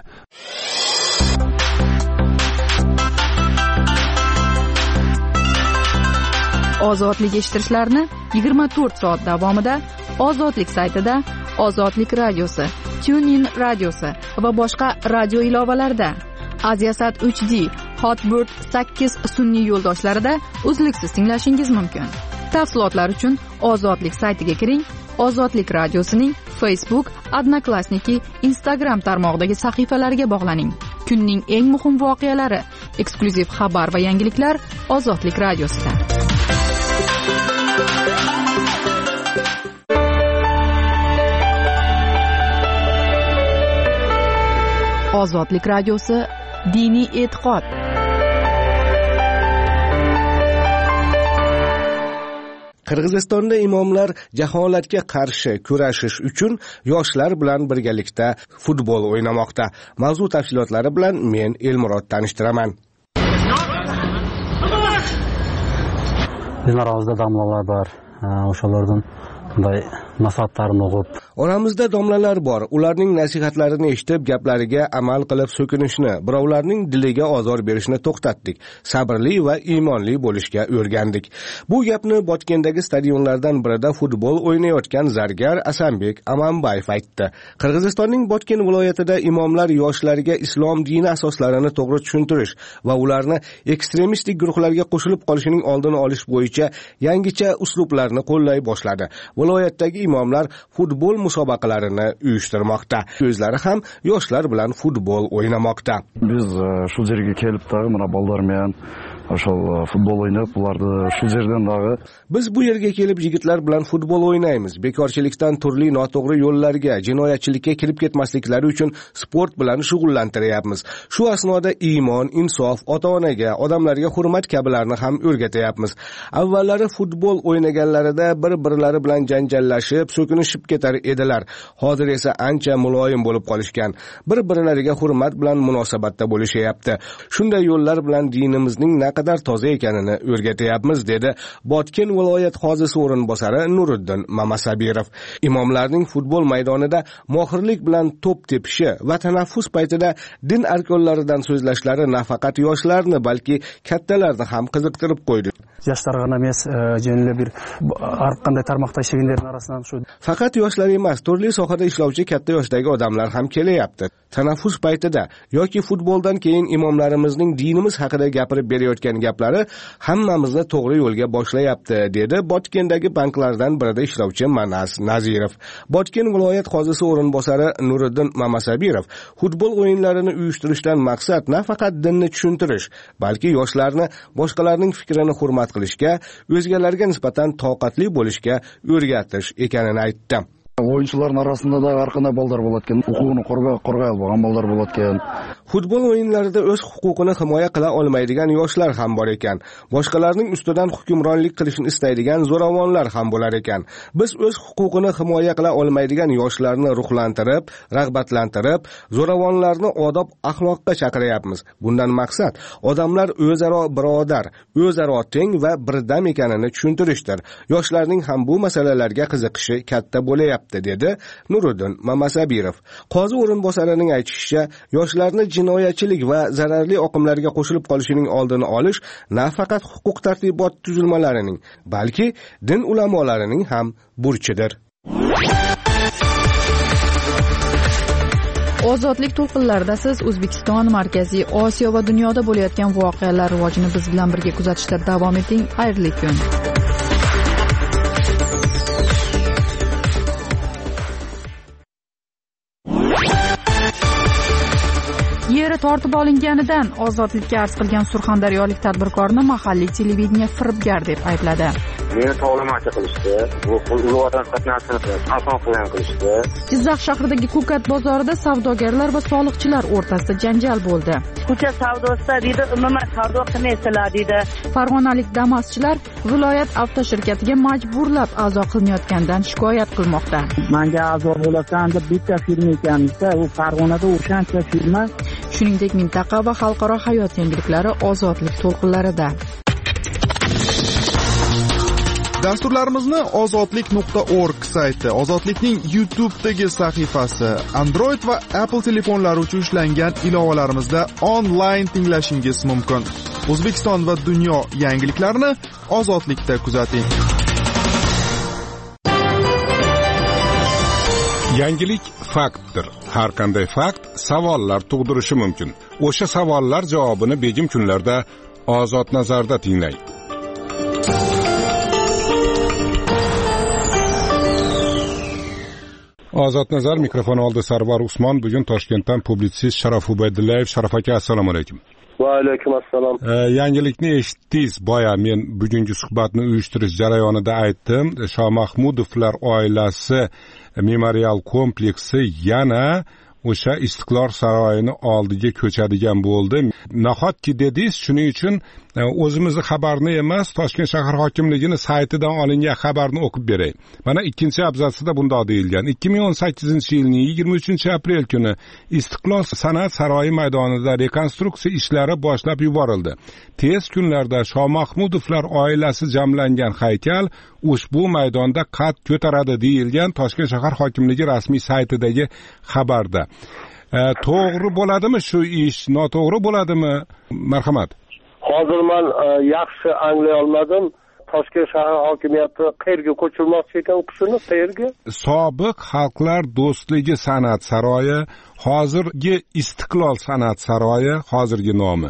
Ozodlik eshittirishlarni 24 soat davomida Ozodlik saytida, Ozodlik radiosi, TuneIn radiosi va boshqa radio ilovalarida, Aziasat 3D, Hotbird 8 sun'iy yo'ldoshlarida uzluksiz tinglashingiz mumkin. Tafsilotlar uchun Ozodlik saytiga kiring. Ozodlik radiosining Facebook, Odnoklassniki, Instagram tarmog'idagi sahifalariga bog'laning. Kunning eng muhim voqealari, eksklyuziv xabar va yangiliklar Ozodlik radiosida. Ozodlik radiosi diniy e'tiqod. Qirg'izistonda imomlar jaholatga qarshi kurashish uchun yoshlar bilan birgalikda futbol o'ynamoqda. Mavzu tafsilotlari bilan men Elmurod tanishtiraman. Bizlar aramizda domlalar bor. O'shalardan bunday nasihatlarni o'qib, oramizda domlalar bor. Ularning nasihatlarini eshitib, gaplariga amal qilib so'kinishni, birovlarning diliga ozor berishni to'xtatdik. Sabrli va iymonli bo'lishga o'rgandik. Bu gapni Botkendagi stadionlardan birida futbol o'ynayotgan zargar Asanbek Amanbayev aytdi. Qirg'izistonning Botken viloyatida imomlar yoshlarga islom dini asoslarini to'g'ri tushuntirish va ularni ekstremistik guruhlarga qo'shilib qolishining oldini olish bo'yicha yangicha uslublarni qo'llay boshladi. Viloyatdagi imomlar futbol musobaqalarini uyushtirmoqda. O'zlari ham yoshlar bilan futbol o'ynamoqda. Biz shu yerga kelib tag'i mana bolalarмен futbol o'ynab, ularni shu yerdan tag'i biz bu yerga kelib yigitlar bilan futbol o'ynaymiz. Bekorchilikdan turli noto'g'ri yo'llarga, jinoyatchilikka kirib ketmasliklari uchun sport bilan shug'ullantiryapmiz. Shu asnoda iymon, insof, ota-onaga, odamlarga hurmat kabilarni ham o'rgatyapmiz. Avvallari futbol o'ynaganlarida bir-birlari bilan janjallashib, so'kinishib ketar edilar. Hozir esa ancha muloyim bo'lib qolishgan. Bir-birlariga hurmat bilan munosabatda bo'lishyapti. Shunday yo'llar bilan dinimizning naqadar toza ekanini o'rgatyapmiz, dedi Botken viloyat hozisi o'rinbosari Nuriddin Mamasabirov. Imomlarning futbol maydonida mohirlik bilan to'p tepishi va tanaffus paytida din arkonlaridan so'zlashlari nafaqat yoshlarni, balki kattalarni ham qiziqtirib qo'ydi. Yoshlar g'ana emas, jönli bir har qanday tarmoqda ishlaganlarning orasidan shu. Faqat yoshlar emas, turli sohada ishlovchi katta yoshdagi odamlar ham kelyapti. Tanaffus paytida yoki futboldan keyin imomlarimizning dinimiz haqida gapirib berayotgan gaplari hammamizni to'g'ri yo'lga boshlayapti, dedi Botkendagi banklardan birida ishlovchi Manas Nazirov. Botken viloyat hozisi o'rinbosari Nuriddin Mamasabirov futbol o'yinlarini uyushtirishdan maqsad nafaqat dinni tushuntirish, balki yoshlarni boshqalarning fikrini hurmat qilishga, o'zgalarga nisbatan toqatli bo'lishga o'rgatish ekanini aytdi. O'yinchilarning orasida da har qanday bolalar bo'layotgan, huquqini qo'rg'ay olgan bolalar bo'layotgan. Futbol o'yinlarida o'z huquqini himoya qila olmaydigan yoshlar ham bor ekan. Boshqalarning ustidan hukmronlik qilishni istaydigan zo'ravonlar ham bo'lar ekan. Biz o'z huquqini himoya qila olmaydigan yoshlarni ruhlantirib, rag'batlantirib, zo'ravonlarni odob axloqqa chaqiryapmiz. Bundan maqsad odamlar o'zaro birodar, o'zaro teng va birdam ekanini tushuntirishdir. Yoshlarning ham bu masalalarga qiziqishi katta bo'layapti. qilyapti, dedi Nuriddin Mamasabirov. Qozi o'rinbosarining aytishicha, yoshlarni jinoyatchilik va zararli oqimlarga qo'shilib qolishining oldini olish nafaqat huquq-tartibot tuzilmalarining, balki din ulamolarining ham burchidir. Ozodlik to'lqinlarida siz O'zbekiston, Markaziy Osiyo va dunyoda bo'layotgan voqealar rivojini biz bilan birga kuzatishda davom eting. Xayrli kun. Yeri tortib olinganidan ozodlikka arz qilgan surxondaryolik tadbirkorni mahalliy televideniye firibgar deb aybladi. Meni tovlamachi qilishdi. Bu ulug' transportni ason qilishdi. Jizzax shahridagi Ko'kat bozorida savdogarlar va soliqchilar o'rtasida janjal bo'ldi. Ko'cha savdosida deydi, umuman savdo qilmaysizlar deydi. Farg'onalik Damaschilar viloyat avtoshirkatiga majburlab a'zo qilinayotganidan shikoyat qilmoqda. Menga a'zo bo'lasan deb bitta firma ekanmiz-da, u Farg'onada o'shancha firma. Shuningdek, mintaqa va xalqaro hayot yangiliklari ozodlik to'lqinlarida. Dasturlarimizni ozodlik.org sayti, Ozodlikning YouTube'dagi sahifasi, Android va Apple telefonlari uchun ishlangan ilovalarimizda onlayn tinglashingiz mumkin. O'zbekiston va dunyo yangiliklarini Ozodlikda kuzating. Yangilik faktdir. Har qanday fakt savollar tug'dirishi mumkin. O'sha savollar javobini begim kunlarda Ozod nazarda tinglang. Ozod nazar mikrofon oldi Sarvar Usmon. Bugun Toshkentdan publitsist Sharof Ubaydullayev. Sharof aka, assalomu alaykum. Va alaykum assalom. Yangilikni eshitdingiz. Boya men bugungi suhbatni uyushtirish jarayonida aytdim. Shoh Mahmudovlar oilasi memorial kompleksi yana o'sha Istiqlol saroyini oldiga ko'chadigan bo'ldi. Nahotki dedingiz, shuning uchun o'zimizni xabarni emas, Toshkent shahar hokimligining saytidan olingan xabarni o'qib beray. Mana 2-abzatsida bunday deyilgan. 2018-yilning 23-aprel kuni Istiqlol san'at saroyi maydonida rekonstruksiya ishlari boshlab yuborildi. Tez kunlarda Shoh Mahmudovlar oilasi jamlangan haykal ushbu maydonda qad ko'taradi deyilgan Toshkent shahar hokimligi rasmiy saytidagi xabarda. To'g'ri bo'ladimi shu ish, noto'g'ri bo'ladimi? Marhamat. Hozir men yaxshi anglay olmadim. Toshkent shahar hokimiyati qayerga ko'chirmoqchi ekan u kishini? Qayerga? Sobiq Xalqlar do'stligi san'at saroyi, hozirgi Istiqlol san'at saroyi, hozirgi nomi.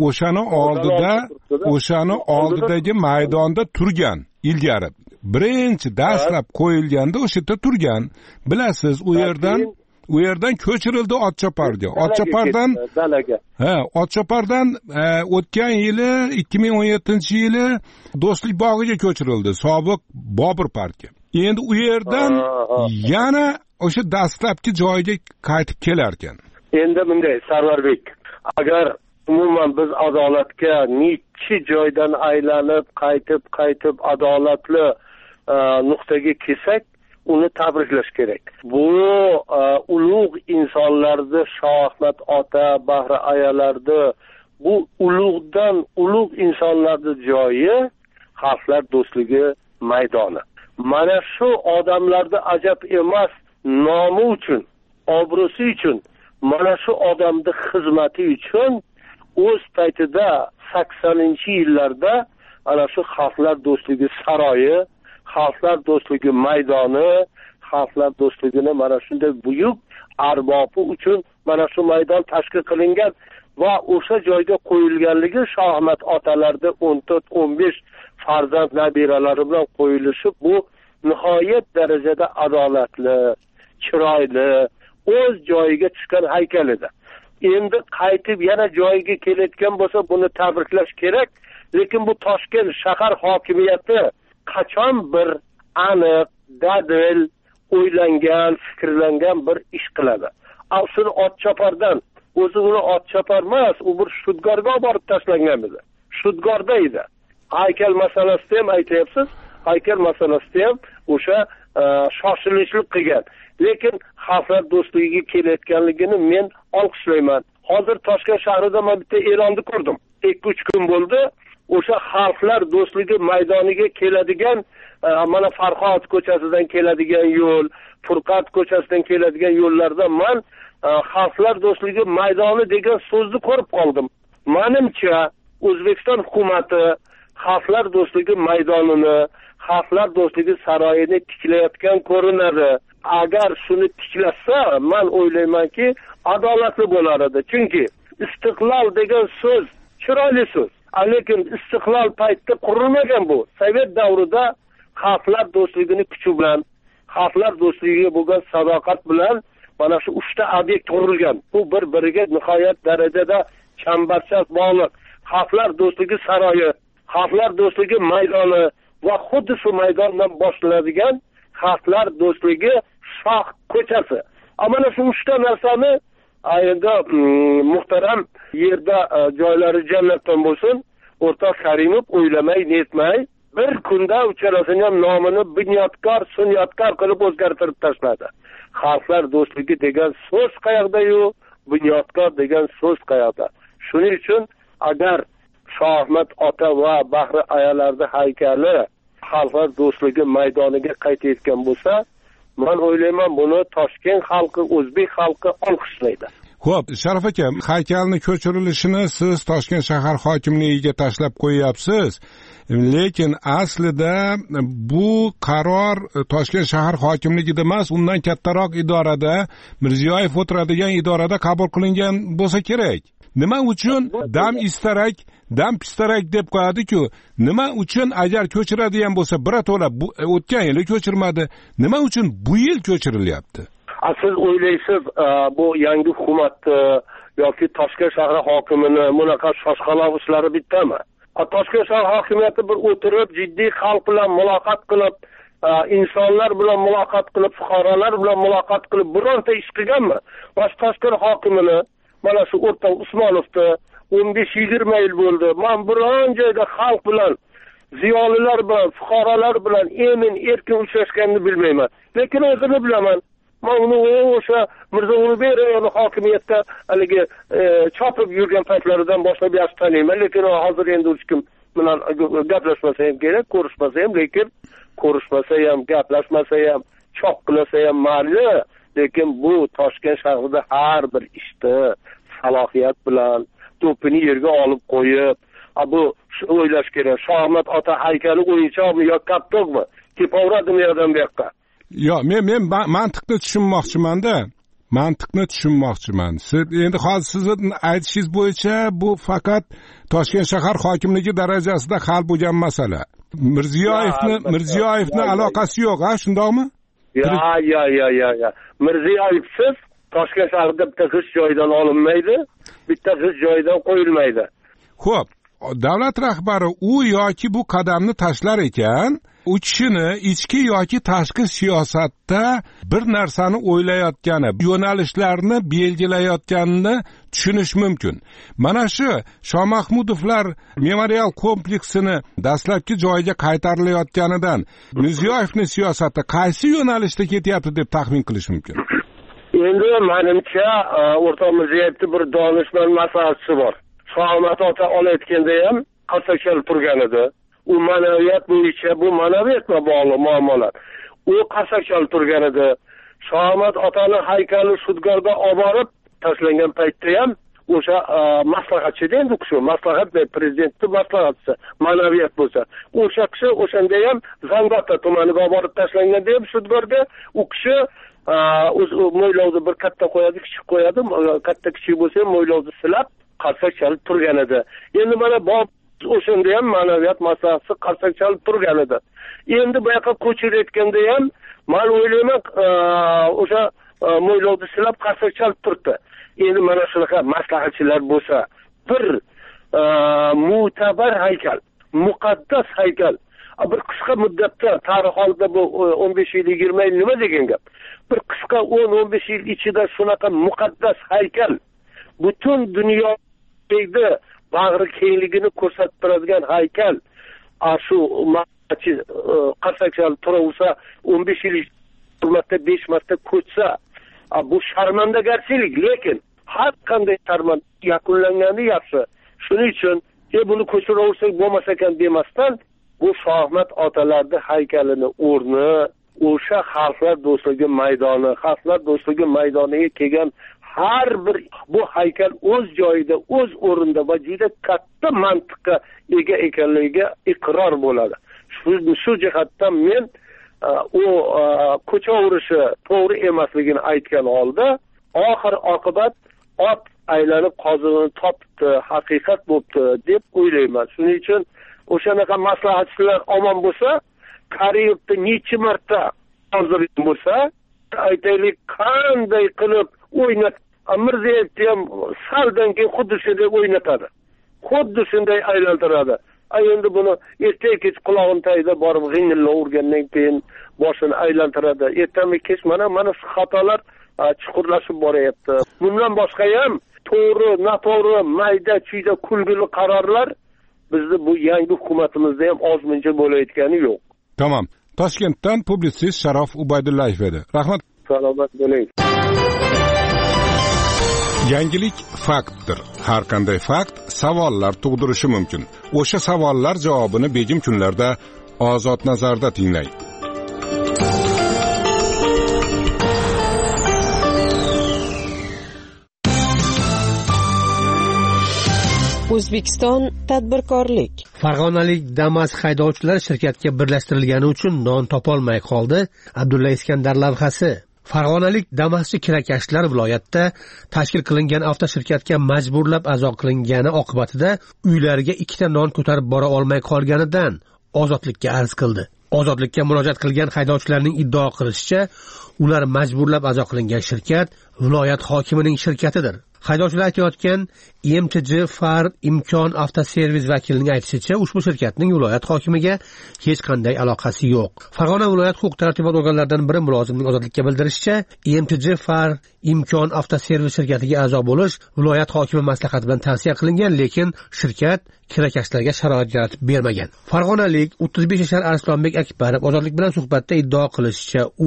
O'shani oldidagi maydonda turgan ilgari. Birinchi dastlab qo'yilganda o'sha yerda turgan. Bilasiz, u yerdan ko'chirildi Otchoparga. Otchopardan o'tgan yili 2017-yili Do'stlik bog'iga ko'chirildi, sobiq Bobur parki. Endi u yerdan yana o'sha dastlabki joyiga qaytib kelar ekan. Endi bunday Sarvarbek, agar umuman biz adolatga necha joydan aylanib qaytib adolatli nuqtaga kelsak, uni tabriklash kerak. Bu ulug' insonlarni, Shoh Ahmad ota, Bahri ayalarni, bu ulug' insonlarning joyi Xalqlar do'stligi maydoni. Mana shu odamlarni ajab emas, nomi uchun, obro'si uchun, mana shu odamning xizmati uchun o'z paytida 80-yillarda ana shu Xalqlar do'stligi saroyi, Xalqlar do'stligi maydoni, Xalqlar do'stligini mana shunday buyuk arbobi uchun mana shu maydon tashkil qilingan va o'sha joyga qo'yilganligi Shoh Ahmad otalarda 14-15 farzand nabiralari bilan qo'yilishi bu nihoyat darajada adolatli, chiroyli, o'z joyiga tushgan haykal edi. Endi qaytib yana joyiga kelayotgan bo'lsa, buni tabriklash kerak, lekin bu Toshkent shahar hokimiyati qachon bir aniq, dadil, o'ylangan, fikrlangan bir ish qiladi. Asl Otchopardan, o'zi uni Otchopar emas, u bir Shudgorga borib tashlangan edi. Shudgorda edi. Haykal masalasida ham aytayapsiz, haykal masalasida ham o'sha shoshilishlik qilgan. Lekin Xalqlar do'stligiga kelayotganligini men olqishlayman. Hozir Toshkent shahrida men bitta e'lonni ko'rdim. 2-3 kun bo'ldi. O'sha Xalqlar do'stligi maydoniga keladigan mana Farhod ko'chasidan keladigan yo'l, Furqat ko'chasidan keladigan yo'llarda men xalqlar do'stligi maydoni degan so'zni ko'rib qoldim. Menimcha O'zbekiston hukumatı xalqlar do'stligi maydonini, xalqlar do'stligi saroyini tiklayotgan ko'rinadi. Agar shuni tiklasa, men o'ylaymanki, adolatli bo'lar edi. Chunki istiqlol degan so'z chiroyli so'z. Lekin istiqlol paytida qurilmagan bu. Sovet davrida xalqlar do'stligini kuchi bilan, xalqlar do'stligiga bo'lgan sadoqat bilan mana shu 3 ta obyekt qurilgan. Bu bir-biriga nihoyat darajada chambarchas bog'liq. Xalqlar do'stligi saroyi, xalqlar do'stligi maydoni va xuddi shu maydondan boshlanadigan xalqlar do'stligi shoh ko'chasi. Mana shu 3 ta narsani endi muhtaram yerda joylari jannatdan bo'lsin, o'rtoq Karimov o'ylamay, netmay bir kunda uchalasini ham nomini bunyodkor, sunyotkor qilib o'zgartirib tashladi. Xalqlar do'stligi degan so'z qayoqda-yu, bunyodkor degan so'z qayoqda? Shuning uchun agar Shohmat ota va Bahri ayalarda haykali xalqlar do'stligi maydoniga qaytayotgan bo'lsa, men o'ylayman buni Toshkent xalqi, o'zbek xalqi olqishlaydi. Xo'p, Sharif aka, haykalni ko'chirilishini siz Toshkent shahar hokimligiga tashlab qo'yapsiz. Lekin aslida bu qaror Toshkent shahar hokimligida emas, undan kattaroq idorada, Mirziyoyev o'tiradigan idorada qabul qilingan bo'lsa kerak. Nima uchun dam istarak, dam pistarak deb qo'yadi-ku? Nima uchun agar ko'chiradigan bo'lsa, birato'la o'tgan yili ko'chirmadi, nima uchun bu yil ko'chirilyapti? Siz o'ylaysiz, bu yangi hukumatni yoki Toshkent shahar hokimini bunaqa shoshqaloq ishlari bittami? Toshkent shahar hokimiyati bir o'tirib, jiddiy xalq bilan muloqot qilib, insonlar bilan muloqot qilib, fuqarolar bilan muloqot qilib bironta ish qilganmi? Toshkent hokimini mana shu O'rtoq Usmonovni 15-20 yil bo'ldi. Men biron joyda xalq bilan, ziyolilar bilan, fuqarolar bilan erkin uchrashganini bilmayman. Lekin o'zini bilaman. Men uni o'sha Mirzo Ulug'bek rayoni hokimiyatda haligi chopib yurgan paytlaridan boshlab yaxshi taniyman. Lekin hozir endi hech kim bilan gaplashmasa ham kerak, ko'rishmasa ham, lekin ko'rishmasa ham, gaplashmasa ham, chop qilsa ham mayli. Lekin bu Toshkent shahrida har bir ishda salohiyat bilan to'pini yerga olib qo'yib, bu o'ylash kerak. Shohmat ota haykali o'yinchoqmi yo kaptokmi? Kepaveradimi yerdan bu yoqqa? Yo, men mantiqni tushunmoqchiman-da. Mantiqni tushunmoqchiman. Siz endi hozir sizning aytishingiz bo'yicha bu faqat Toshkent shahar hokimligi darajasida hal bo'lgan masala. Mirziyoyevning aloqasi yo'q, ha, shundaqmi? Ya. Mirziyoyevsiz Toshkent shahrida bitta g'isht joyidan olinmaydi, bitta g'isht joyidan qo'yilmaydi. Xo'p, davlat rahbari u yoki bu qadamni tashlar ekan, u kishini ichki yoki tashqi siyosatda bir narsani o'ylayotgani, yo'nalishlarni belgilayotganini tushunish mumkin. Mana shu Shoh Mahmudovlar memorial kompleksini dastlabki joyiga qaytarilayotganidan Mirziyoyevning siyosati qaysi yo'nalishda ketyapti deb taxmin qilish mumkin? Endi menimcha o'rtoq Mirziyoyevning bir donishmand maslahatchisi bor. Shohmat ota olayotganda ham qasakal turgan edi. U ma'naviyat bo'yicha, bu ma'naviyatga bog'liq muammolar. U qasakal turgan edi. Shohmat otani haykali Sudgorga olib borib tashlangan paytda ham o'sha maslahatchi endi kishi, maslahat prezidentning maslahatchisi, ma'naviyat bo'lsa, o'sha kishi o'shanda ham Zangiota tumaniga olib borib tashlangan deb Sudgorga u kishi mo'ylovni bir katta qo'yadi, kichik qo'yadi, katta kichik bo'lsa ham mo'ylovni silab qarsak chalib turgan edi. Endi mana o'shanda ham ma'naviyat masalasi qarsak chalib turgan edi. Endi bu yoqqa ko'chirayotganda ham men o'ylayman o'sha mo'ylovni silab qarsak chalib turibdi. Endi mana shunaqa maslahatchilar bo'lsa, bir mo'tabar haykal, muqaddas haykal, bir qisqa muddatda tarix oldida bu 15 yil, 20 yil nima degan gap? Bir qisqa 10-15 yil ichida shunaqa muqaddas haykal butun dunyoda bag'ri kengligini ko'rsatib turadigan haykal shu qarsakchal turaversa 15 yil hurmatda 5 marta ko'chsa bu sharmandagarchilik. Lekin har qanday sharmanda yakunlangani yaxshi. Shuning uchun buni ko'chiraversak bo'lmas ekan demasdan bu Shohmat otalarni haykalini o'rni, o'sha xalqlar do'stligi maydoni, xalqlar do'stligi maydoniga kelgan har bir bu haykal o'z joyida, o'z o'rinda va juda katta mantiqqa ega ekanligiga iqror bo'ladi. Shu jihatdan men u ko'cha urishi to'g'ri emasligini aytgan holda, oxir oqibat ot aylanib qozig'ini topdi, haqiqat bo'libdi deb o'ylayman. Shuning uchun o'shanaqa maslahatchilar omon bo'lsa, Kariyevda necha marta hozir bo'lsa, aytaylik qanday qilib o'ynat, Mirzayevni ham saldan keyin xuddi shunday o'ynatadi. Xuddi shunday aylantiradi. Endi buni ertaga kech qulog'ini tagida borib g'ingilla urgandan keyin boshini aylantiradi. Ertami kech mana xatolar chuqurlashib boryapti. Bundan boshqa ham to'g'ri, noto'g'ri, mayda-chuyda kulgili qarorlar bizni bu yangi hukumatimizda ham ozmuncha bo'layotgani yo'q. Tamam. Toshkentdan publitsist Sharof Ubaydullayev edi. Rahmat. Salomat bo'ling. Yangilik faktdir. Har qanday fakt savollar tug'dirishi mumkin. O'sha savollar javobini bejim kunlarda Ozod nazarda tinglang. O'zbekiston tadbirkorlik. Farg'onalik Damas haydovchilar shirkatga birlashtirilgani uchun non topolmay qoldi. Abdulla Iskandar lavhasi. Farg'onalik Damaschi kirakashlar viloyatda tashkil qilingan avtoshirkatga majburlab a'zo qilingani oqibatida uylariga 2 ta non ko'tarib bora olmay qolganidan ozodlikka arz qildi. Ozodlikka murojaat qilgan haydovchilarning iddao qilishicha, ular majburlab a'zo qilingan shirkat viloyat hokimining shirkatidir. Haydovchilar aytayotgan MTJ Far Imkon avtoservis vakilining aytishicha, ushbu shirkatning viloyat hokimiga hech qanday aloqasi yo'q. Farg'ona viloyat huquq-tartibot organlaridan biri mulozimning ozodlikka bildirishicha, MTJ Far Imkon avtoservis shirkatiga a'zo bo'lish viloyat hokimi maslahati bilan tavsiya qilingan, lekin shirkat kirakashlarga sharoit yaratib bermagan. Farg'onalik 35 yashar Arslonbek Akbarov ozodlik bilan suhbatda iddao qilishicha, u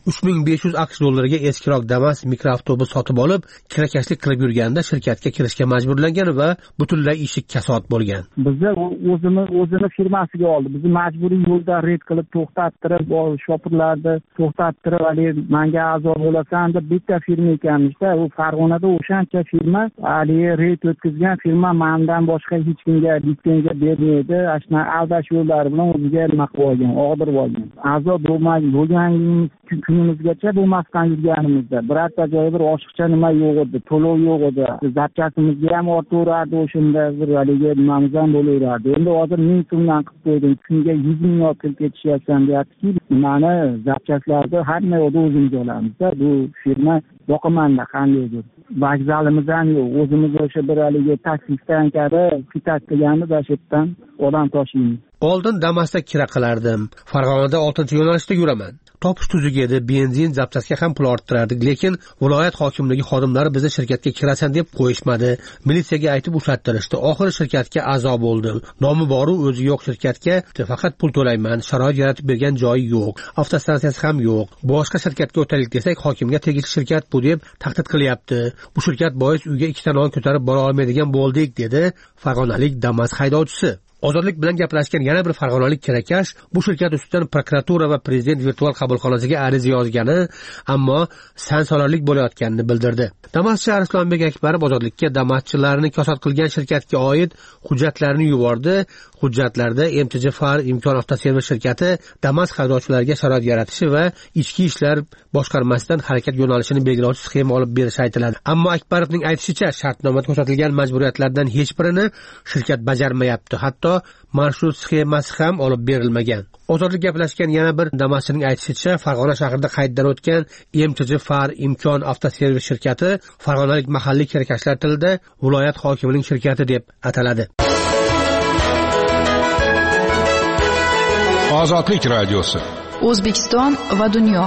3500 AQSh dollariga eskiroq Damas mikroavtobus sotib olib, kirakashlik qilib yurganda shirkatga kirishga majburlangan va butunlay ishi kasod bo'lgan. Bizni o'zini firmasiga oldi. Bizni majburiy yo'lda red qilib to'xtattirib, shopirlarni to'xtattirib, "Ali, menga a'zo bo'lasan" deb bitta firma ekanmiz-da. U Farg'onada o'shancha firma, Ali red o'tkazgan firma mendan boshqa hech kimga litsenziya bermaydi. Ashna aldash yo'llari bilan o'ziga nima qilib olgan, og'dirib olgan. A'zo bo'lgan kunimizgacha bo'lmasdan yurganimizda birorta joyi bir oshiqcha nima yo'q edi, to'lov yo'q edi. Zapchasimizga ham ortaverardi, o'shanda bir haligi nimamiz ham bo'laverardi. Endi hozir 1000 so'mdan qilib qo'ydim. Kunga 100 ming olib ketishyapsan deyapti. Mani zapchaslarni hamma yoqda o'zimiz olamiz-da. Bu firma boqimanda qandaydir. Vokzalimiz ham yo'q. O'zimiz o'sha bir haligi taksi stansiyada pitat qilganmiz, ashitdan odam toshiymiz. Oldin Damasda kira qilardim. Farg'onada 6-yo'nalishda yuraman. Topish tuzuk edi, benzin, zapchasga ham pul orttirardik, lekin viloyat hokimligi xodimlari bizni shirkatga kirasan deb qo'yishmadi. Militsiyaga aytib ushattirishdi. Oxiri shirkatga a'zo bo'ldim. Nomi boru o'zi yo'q shirkatga faqat pul to'layman. Sharoit yaratib bergan joyi yo'q. Avtostansiyasi ham yo'q. Boshqa shirkatga o'taylik desak, hokimga tegishli shirkat bu deb tahdid qilyapti. Bu shirkat bois uyga 2 ta non ko'tarib bora olmaydigan bo'ldik, dedi farg'onalik Damas haydovchisi. Ozodlik bilan gaplashgan yana bir farg'onalik kirakash bu shirkat ustidan prokuratura va prezident virtual qabulxonasiga ariza yozgani, ammo sansolarlik bo'layotganini bildirdi. Damaschi Arslonbek Akbarov ozodlikka Damaschilarni kasod qilgan shirkatga oid hujjatlarni yubordi. Hujjatlarda MTJ Far Imkon avtoservis shirkati Damas haydovchilariga sharoit yaratishi va ichki ishlar boshqarmasidan harakat yo'nalishini belgilovchi sxema olib berishi aytiladi. Ammo Akbarovning aytishicha, shartnomada ko'rsatilgan majburiyatlardan hech birini shirkat bajarmayapti. Hatto marshrut sxemasi ham olib berilmagan. Ozodlik gaplashgan yana bir Damaschining aytishicha, Farg'ona shahrida qayddan o'tgan MTJ Far Imkon avtoservis shirkati farg'onalik mahalliy kirakashlar tilida viloyat hokimining shirkati deb ataladi. Ozodlik radiosi. O'zbekiston va dunyo.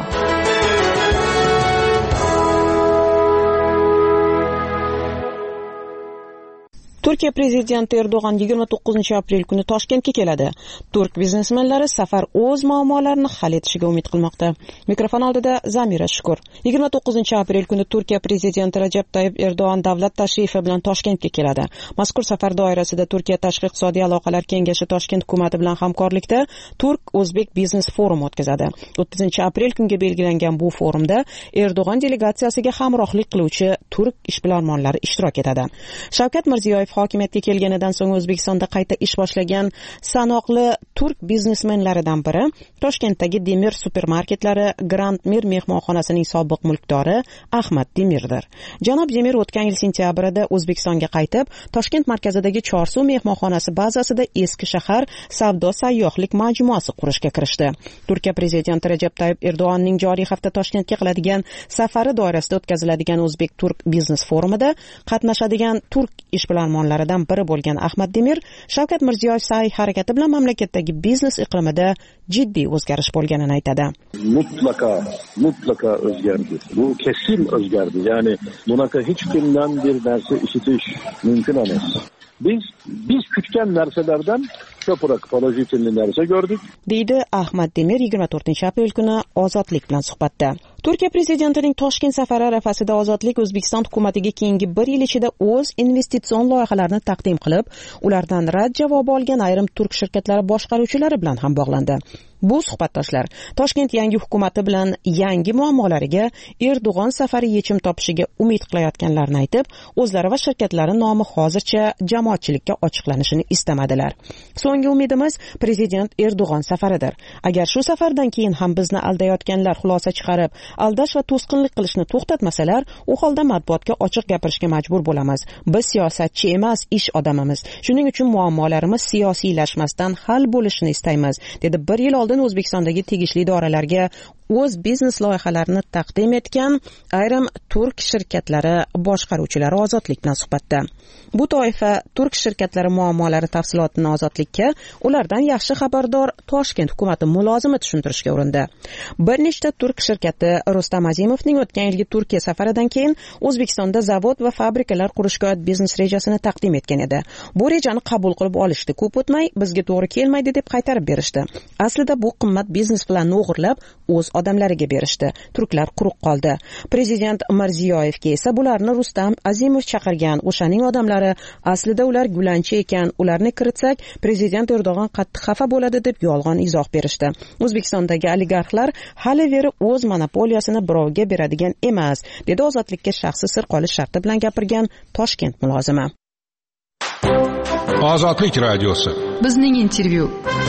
Turkiya prezidenti Erdo'g'an 29-aprel kuni Toshkentga keladi. Turk biznesmenlari safar o'z muammolarini hal etishiga umid qilmoqda. Mikrofon oldida Zamira Shukur. 29-aprel kuni Turkiya prezidenti Rajab Tayyip Erdo'g'an davlat tashrifi bilan Toshkentga keladi. Mazkur safar doirasida Turkiya tashqi iqtisodiy aloqalar kengashi Toshkent hukumati bilan hamkorlikda Turk-O'zbek biznes forumi o'tkazadi. 30-aprel kunga belgilangan bu forumda Erdo'g'an delegatsiyasiga hamrohlik qiluvchi turk ishbilarmonlari ishtirok etadi. Shavkat Mirziyoyev hokimiyatga kelganidan so'ng O'zbekistonda qayta ish boshlagan sanoqli turk biznesmenlaridan biri Toshkentdagi Demir supermarketlari Grand Mir mehmonxonasining sobiq mulkdori Ahmad Demirdir. Janob Demir o'tgan yil sentyabrida O'zbekistonga qaytib, Toshkent markazidagi Chorsu mehmonxonasi bazasida eski shahar savdo sayyohlik majmuasi qurishga kirishdi. Turkiya prezidenti Rajab Tayyip Erdo'g'anning joriy hafta Toshkentga qiladigan safari doirasida o'tkaziladigan O'zbek-Turk biznes forumida qatnashadigan turk ishbilarmonlaridan biri bo'lgan Ahmad Demir Shavkat Mirziyoyev sa'y harakati bilan mamlakatdagi biznes iqlimida jiddiy o'zgarish bo'lganini aytadi. Mutlaka o'zgardi. Bu kesin o'zgardi. Ya'ni bunaqa hech kimdan bir narsa eshitish mumkin emas. Biz kutgan narsalardan ko'proq pozitiv narsa ko'rdik, deydi Ahmad Demir 24-aprel kuni Ozodlik bilan suhbatda. Turkiya prezidentining Toshkent safari arafasida Ozodlik O'zbekiston hukumatiga keyingi 1 yil ichida o'z investitsion loyihalarini taqdim qilib, ulardan rad javobi olgan ayrim turk shirkatlari boshqaruvchilari bilan ham bog'landi. Bu suhbatdoshlar Toshkent yangi hukumati bilan yangi muammolariga Erdo'g'an safari yechim topishiga umid qilayotganlarini aytib, o'zlari va shirkatlari nomi hozircha jamoatchilikka ochiqlanishini istamadilar. So'nggi umidimiz prezident Erdo'g'an safaridir. Agar shu safardan keyin ham bizni aldayotganlar xulosa chiqarib, aldash va to'sqinlik qilishni to'xtatmasalar, u holda matbuotga ochiq gapirishga majbur bo'lamiz. Biz siyosatchi emas, ish odamimiz. Shuning uchun muammolarimiz siyosiylashmasdan hal bo'lishini istaymiz, dedi 1 yil oldin O'zbekistondagi tegishli idoralarga o'z biznes loyihalarini taqdim etgan ayrim turk shirkatlari boshqaruvchilari Ozodlik bilan suhbatda. Bu toifa turk shirkatlari muammolari tafsilotini Ozodlikka ulardan yaxshi xabardor Toshkent hukumati mulozimi tushuntirishga urindi. Bir nechta turk shirkati Rustam Azimovning o'tgan yilgi Turkiya safaridan keyin O'zbekistonda zavod va fabrikalar qurishga oid biznes rejasini taqdim etgan edi. Bu rejani qabul qilib olishdi. Ko'p o'tmay bizga to'g'ri kelmaydi deb qaytarib berishdi. Aslida bu qimmat biznes planni o'g'irlab o'z odamlariga berishdi. Turklar quruq qoldi. Prezident Mirziyoyevga esa bularni Rustam Azimov chaqirgan o'shaning odamlari, aslida ular gulanchi ekan, ularni kiritsak prezident Erdo'g'an qattiq xafa bo'ladi deb yolg'on izoh berishdi. O'zbekistondagi oligarxlar hali veri o'z monopoliyasini birovga beradigan emas, dedi Ozodlikka shaxsiy sir qolish sharti bilan gapirgan Toshkent mulozimi. Ozodlik radiosi. Bizning intervyu.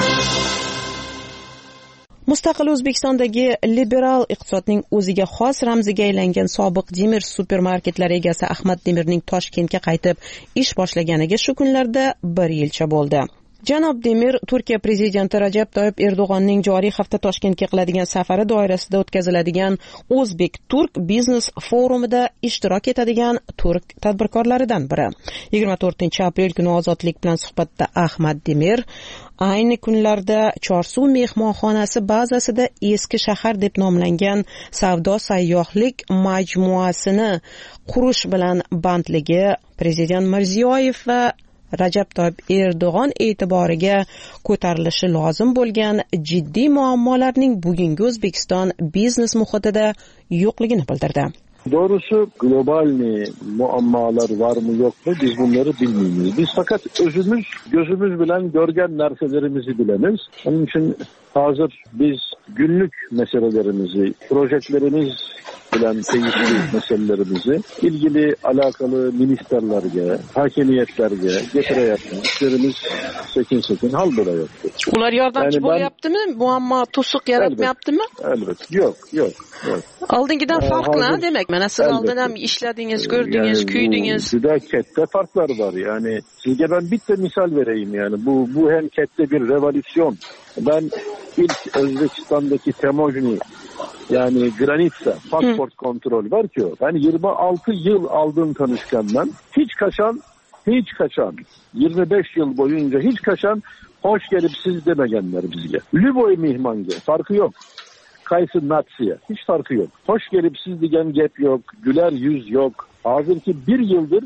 Mustaqil O'zbekistondagi liberal iqtisodning o'ziga xos ramziga aylangan sobiq Demir supermarketlari egasi Ahmad Demirning Toshkentga qaytib ish boshlaganiga shu kunlarda 1 yilcha bo'ldi. Janob Demir Turkiya prezidenti Rajab Tayyip Erdo'g'anning joriy hafta Toshkentga qiladigan safari doirasida o'tkaziladigan O'zbek-Turk biznes forumida ishtirok etadigan turk tadbirkorlaridan biri. 24-aprel kuni Ozodlik bilan suhbatda Ahmad Demir ayni kunlarda Chorsu mehmonxonasi bazasida eski shahar deb nomlangan savdo sayyohlik majmuasini qurish bilan bandligi prezident Mirziyoyev va Rajab Tayyip Erdo'g'an e'tiboriga ko'tarilishi lozim bo'lgan jiddiy muammolarning bugungi O'zbekiston biznes muhitida yo'qligini bildirdi. Doğrusu global muammalar var mı yok mu biz bunları bilmiyoruz. Biz fakat gözümüz bilen görgen narselerimizi bilemiz. Onun için hazır biz günlük meselelerimizi, projelerimiz bilen teyitli meselelerimizi ilgili alakalı ministerlerge, hakimiyetlerge getireyapmiz. İşlerimiz sekin hal bo'layapti. Ular yordamchi bo'lyaptimi? Muammo to'siq yaratmayaptimi? Elbette. Yok. Oldingidan farqli demek. Mana siz oldin ham ishladingiz, ko'rdingiz, kuydingiz. Juda katta farklar var. Yani sizge ben bitta misal vereyim yani. Bu hem katta bir revolüsyon. Ben ilk Özbekistan'daki Temojni yani Granitsa pasport kontrol var ki o. Ben 26 yıl aldım tanışkandan. Hiç kaçan 25 yıl boyunca hiç kaçan hoş gelip siz demegenler bizge. Lüboy mihmange farkı yok. Kaysı natsiye hiç farkı yok. Hoş gelip siz diyen gep yok. Güler yüz yok. Hazır ki 1 yıldır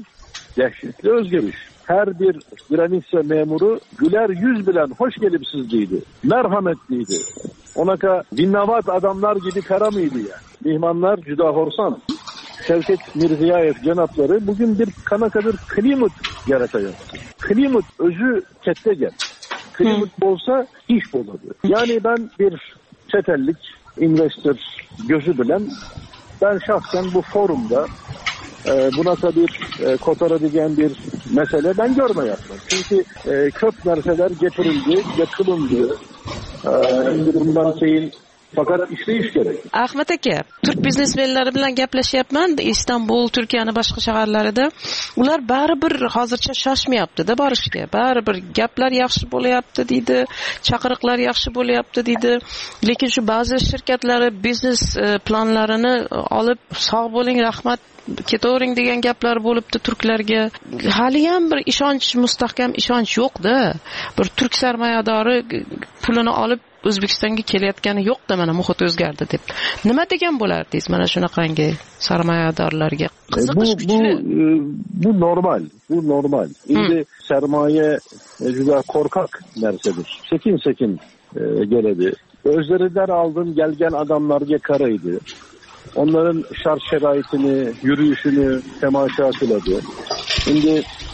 dehşetli özgürüş. Her bir Granitsa memuru güler yüz bilen hoş gelipsizliydi. Merhametliydi. Onaka dinnavat adamlar gibi kara mıydı yani? Mihmanlar cüda horsan. Şevket Mirziyayev cenapları bugün bir kanakadır klimat yaratacak. Klimat özü ketteger. Klimat olsa iş boladı. Yani ben bir çetellik investor gözü bilen ben şahsen bu forumda buna tabi kotaradigan bir mesele ben görmeyaptım. Çünkü köp narsalar getirildi, yakılındı. Bundan keyin fakat ishlash kerak. Ahmad aka, turk biznesmenlari bilan gaplashyapman Istanbul, Turkiyaning boshqa shaharlarida. Ular baribir hozircha shoshmayapti-da borishga. Baribir gaplar yaxshi bo'lyapti deydi, chaqiriqlar yaxshi bo'lyapti deydi. Lekin shu ba'zi shirkatlari biznes planlarini olib sog' bo'ling, rahmat ketavering degan gaplar bo'libdi turklarga. Hali ham bir ishonch, mustahkam ishonch yo'q-da. Bir turk sarmoyadori pulini olib O'zbekistonga kelayotgani yo'q-da, mana muhit o'zgardi deb. Nima degan bo'lardingiz mana shunaqangi sarmoyadorlarga? Qiziqish kuchli. Bu normal. Bu normal. Endi sarmoya juda qo'rqoq narsadir. Sekin geladi. Özlerinden aldığım gelgen adamlarga qaraydi. Onların şart şeraitini, yürüyüşünü temaşa kıladı. Şimdi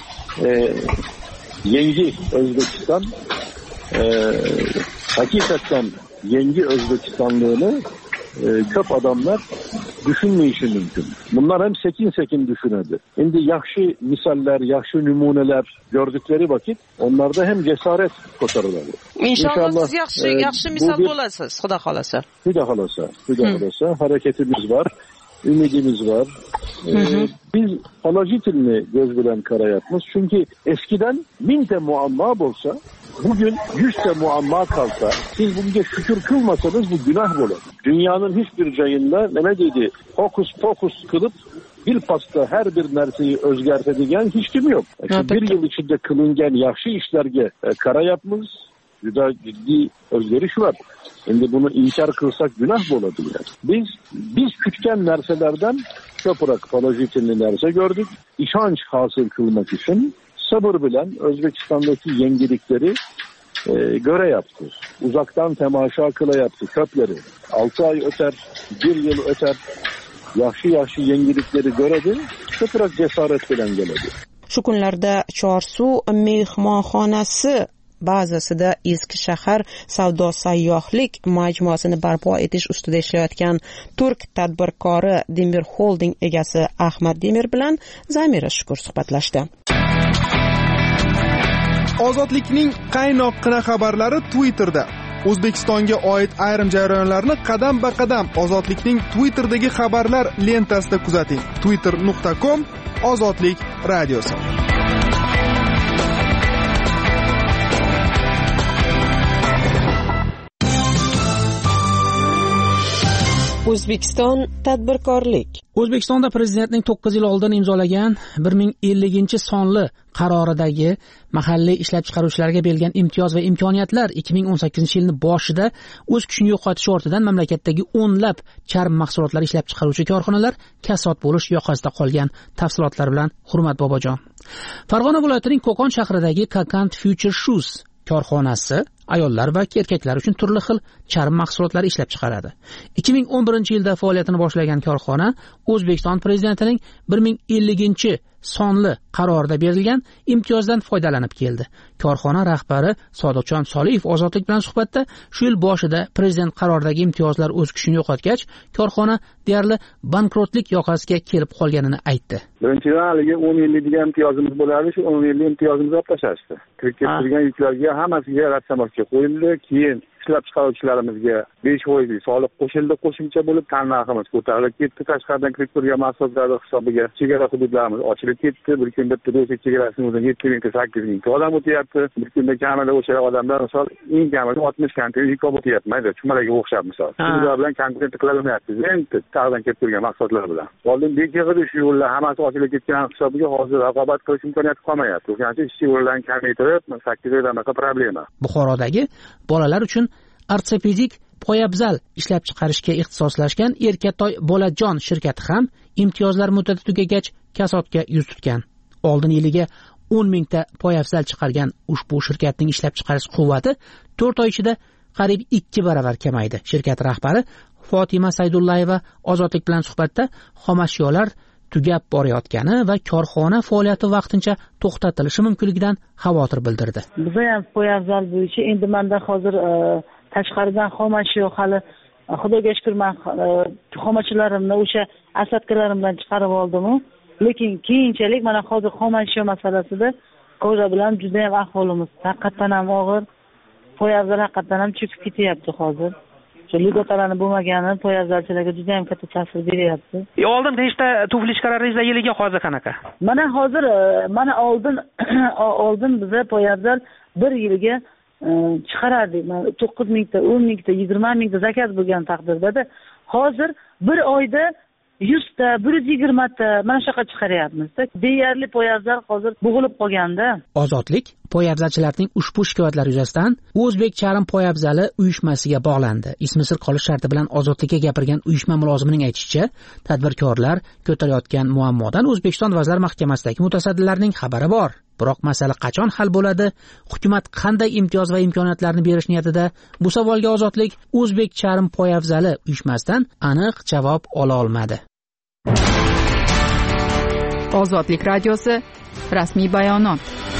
yengi Özbekistan hakikaten yengi Özbekistanlığını köp adamlar düşünmeyişi mümkün. Bunlar hem sekin düşünedi. Şimdi yaxşı misaller, yaxşı numuneler gördükleri vakit onlarda hem cesaret kotarırlar. İnşallah siz yaxşı misal bo'lasiz, Xudo xolasa. Xudo xolasa hareketimiz var, ümidimiz var. Biz Palajitin'le göz bilen karayatmız. Çünkü eskiden 1000 muamma olsa, bugün 100 muamma kalsa, siz bugün şükür kılmasanız bu günah olur. Dünyanın hiçbir cayında ne dedi? Fokus kılıp bir pasta her bir narseyi özgertedigen hiç kim yok. Bir yıl içinde kılıngen yaxşı işlerge kara yapmız, juda ciddi özgeriş var. Şimdi bunu inkar kılsak günah mı olabilir? Biz küçken narselerden köpürak Palajitinli narse gördük. İşanç hasıl kılmak için sabır bilen Özbekistan'daki yengilikleri göre yaptı. Uzaktan temaşa kıla yaptı köpleri. 6 ay öter, 1 yıl öter. Yaxshi yengilikleri göredi, köpürak cesaret bilen geledi. Shu kunlarda Chorsu mehmonxonasi bazasida eski shahar savdo sayyohlik majmuasini barpo etish ustida ishlayotgan turk tadbirkori Demir Holding egasi Ahmad Demir bilan Zamira Shukur suhbatlashdi. Ozodlikning qaynoqqina xabarlari Twitterda. O'zbekistonga oid ayrim jarayonlarni qadam-ba-qadam Ozodlikning Twitter'dagi xabarlar lentasida kuzating. twitter.com Ozodlik radiosi. O'zbekiston tadbirkorlik. O'zbekistonda prezidentning 9 yil oldin imzolagan 1050 sonli qaroridagi mahalliy ishlab chiqaruvchilarga berilgan imtiyoz va imkoniyatlar 2018 yilning boshida o'z kuchini yo'qotishi ortidan mamlakatdagi o'nlab charm mahsulotlar ishlab chiqaruvchi korxonalar kasod bo'lish yoqasida qolgan. Tafsilotlar bilan Hurmat Bobojon. Farg'ona viloyatining Qo'qon shahridagi Kakant Future Shoes korxonasi ayollar va erkaklar uchun turli xil charm mahsulotlar ishlab chiqaradi. 2011-yilda faoliyatini boshlagan korxona O'zbekiston prezidentining 1050 sonli qarorida berilgan imtiyozdan foydalanib keldi. Korxona rahbari Sodiqjon Soliyev Ozodlik bilan suhbatda shu yil boshida prezident qaroridagi imtiyozlar o'z kuchini yo'qotgach, korxona deyarli bankrotlik yoqasiga kelib qolganini aytdi. Birinchidan haligi 10 yillik degan imtiyozimiz bo'lardi, shu 10 yillik imtiyozimizni olib tashlashdi. Kirib kelgan yuklarga hammasiga ratsamoqqa qo'yildi, keyin ishlab chiqaruvchilarimizga 5% soliq qo'shildi, qo'shimcha bo'lib tannarximiz ko'tarilib ketdi. Tashqaridan kirib turgan mahsulotlar hisobiga chegara hududlarimiz ochilib ketdi. Bir kunda Rossiya chegarasining o'zida 7,8 ming odam o'tyapti. Bir kunda kamida o'sha odamlar misol eng kamida 60 konteyner yuk olib o'tyapti. Mayda chumalarga o'xshab misol. Ular bilan konteyner qilaolmayapti. Endi taqdan kelib turgan mahsulotlar bilan. Oldin bekig'ida shu yo'llar hammasi ochilib ketgan hisobiga hozir raqobat qilish imkoniyati qolmayapti. O'shaning uchun ishchi yo'llarni kamaytirib 8 oydan problema. Buxorodagi bolalar uchun ortopedik poyabzal ishlab chiqarishga ixtisoslashgan Erkatoy Bolajon shirkati ham imtiyozlar muddati tugagach kasodga yuz tutgan. oldin yiliga 10 mingta poyafzal chiqargan ushbu shirkatning ishlab chiqarish quvvati 4 oy ichida qariyb 2 baravar kamaydi. Shirkat rahbari Fotima Saydullayeva Ozodlik bilan suhbatda xomashyolar tugab borayotgani va korxona faoliyati vaqtincha to'xtatilishi mumkinligidan xavotir bildirdi. Biz ham poyafzal bo'yicha endi menda hozir tashqaridan xomashyo hali Xudoga shukr men xomashiyalarimni o'sha asabkalarimdan chiqarib oldim. Lekin keyinchalik mana hozir xomashyo masalasida ko'ra bilan juda ham ahvolimiz haqiqatan ham og'ir. Poyafzal haqiqatan ham cho'kib ketyapti hozir. Shu ligotalarni bo'lmagani poyafzalchilarga juda ham katta ta'sir beryapti. Oldin nechta tufli chiqarardingiz yiliga, hozir qanaqa? Mana hozir oldin biza poyafzal bir yilga chiqarardik. 9 mingta, 10 mingta, 20 mingta zakaz bo'lgan taqdirda hozir bir oyda 100 ta, 120 ta mana shunaqa chiqaryapmiz. Deyarli poyafzal hozir bo'g'ilib qolganda. Ozodlik poyafzalchilarning ushbu shikoyatlari yuzasidan O'zbek charm poyafzali uyushmasiga bog'landi. Ismi sir qolish sharti bilan Ozodlikka gapirgan uyushma mulozimining aytishicha, tadbirkorlar ko'tarayotgan muammodan O'zbekiston Vazirlar Mahkamasidagi mutasaddilarning xabari bor. Biroq masala qachon hal bo'ladi? Hukumat qanday imtiyoz va imkoniyatlarni berish niyatida? Bu savolga Ozodlik O'zbek charm poyafzali uyushmasidan aniq javob ola olmadi. Ozodlik radiosi rasmiy bayonot.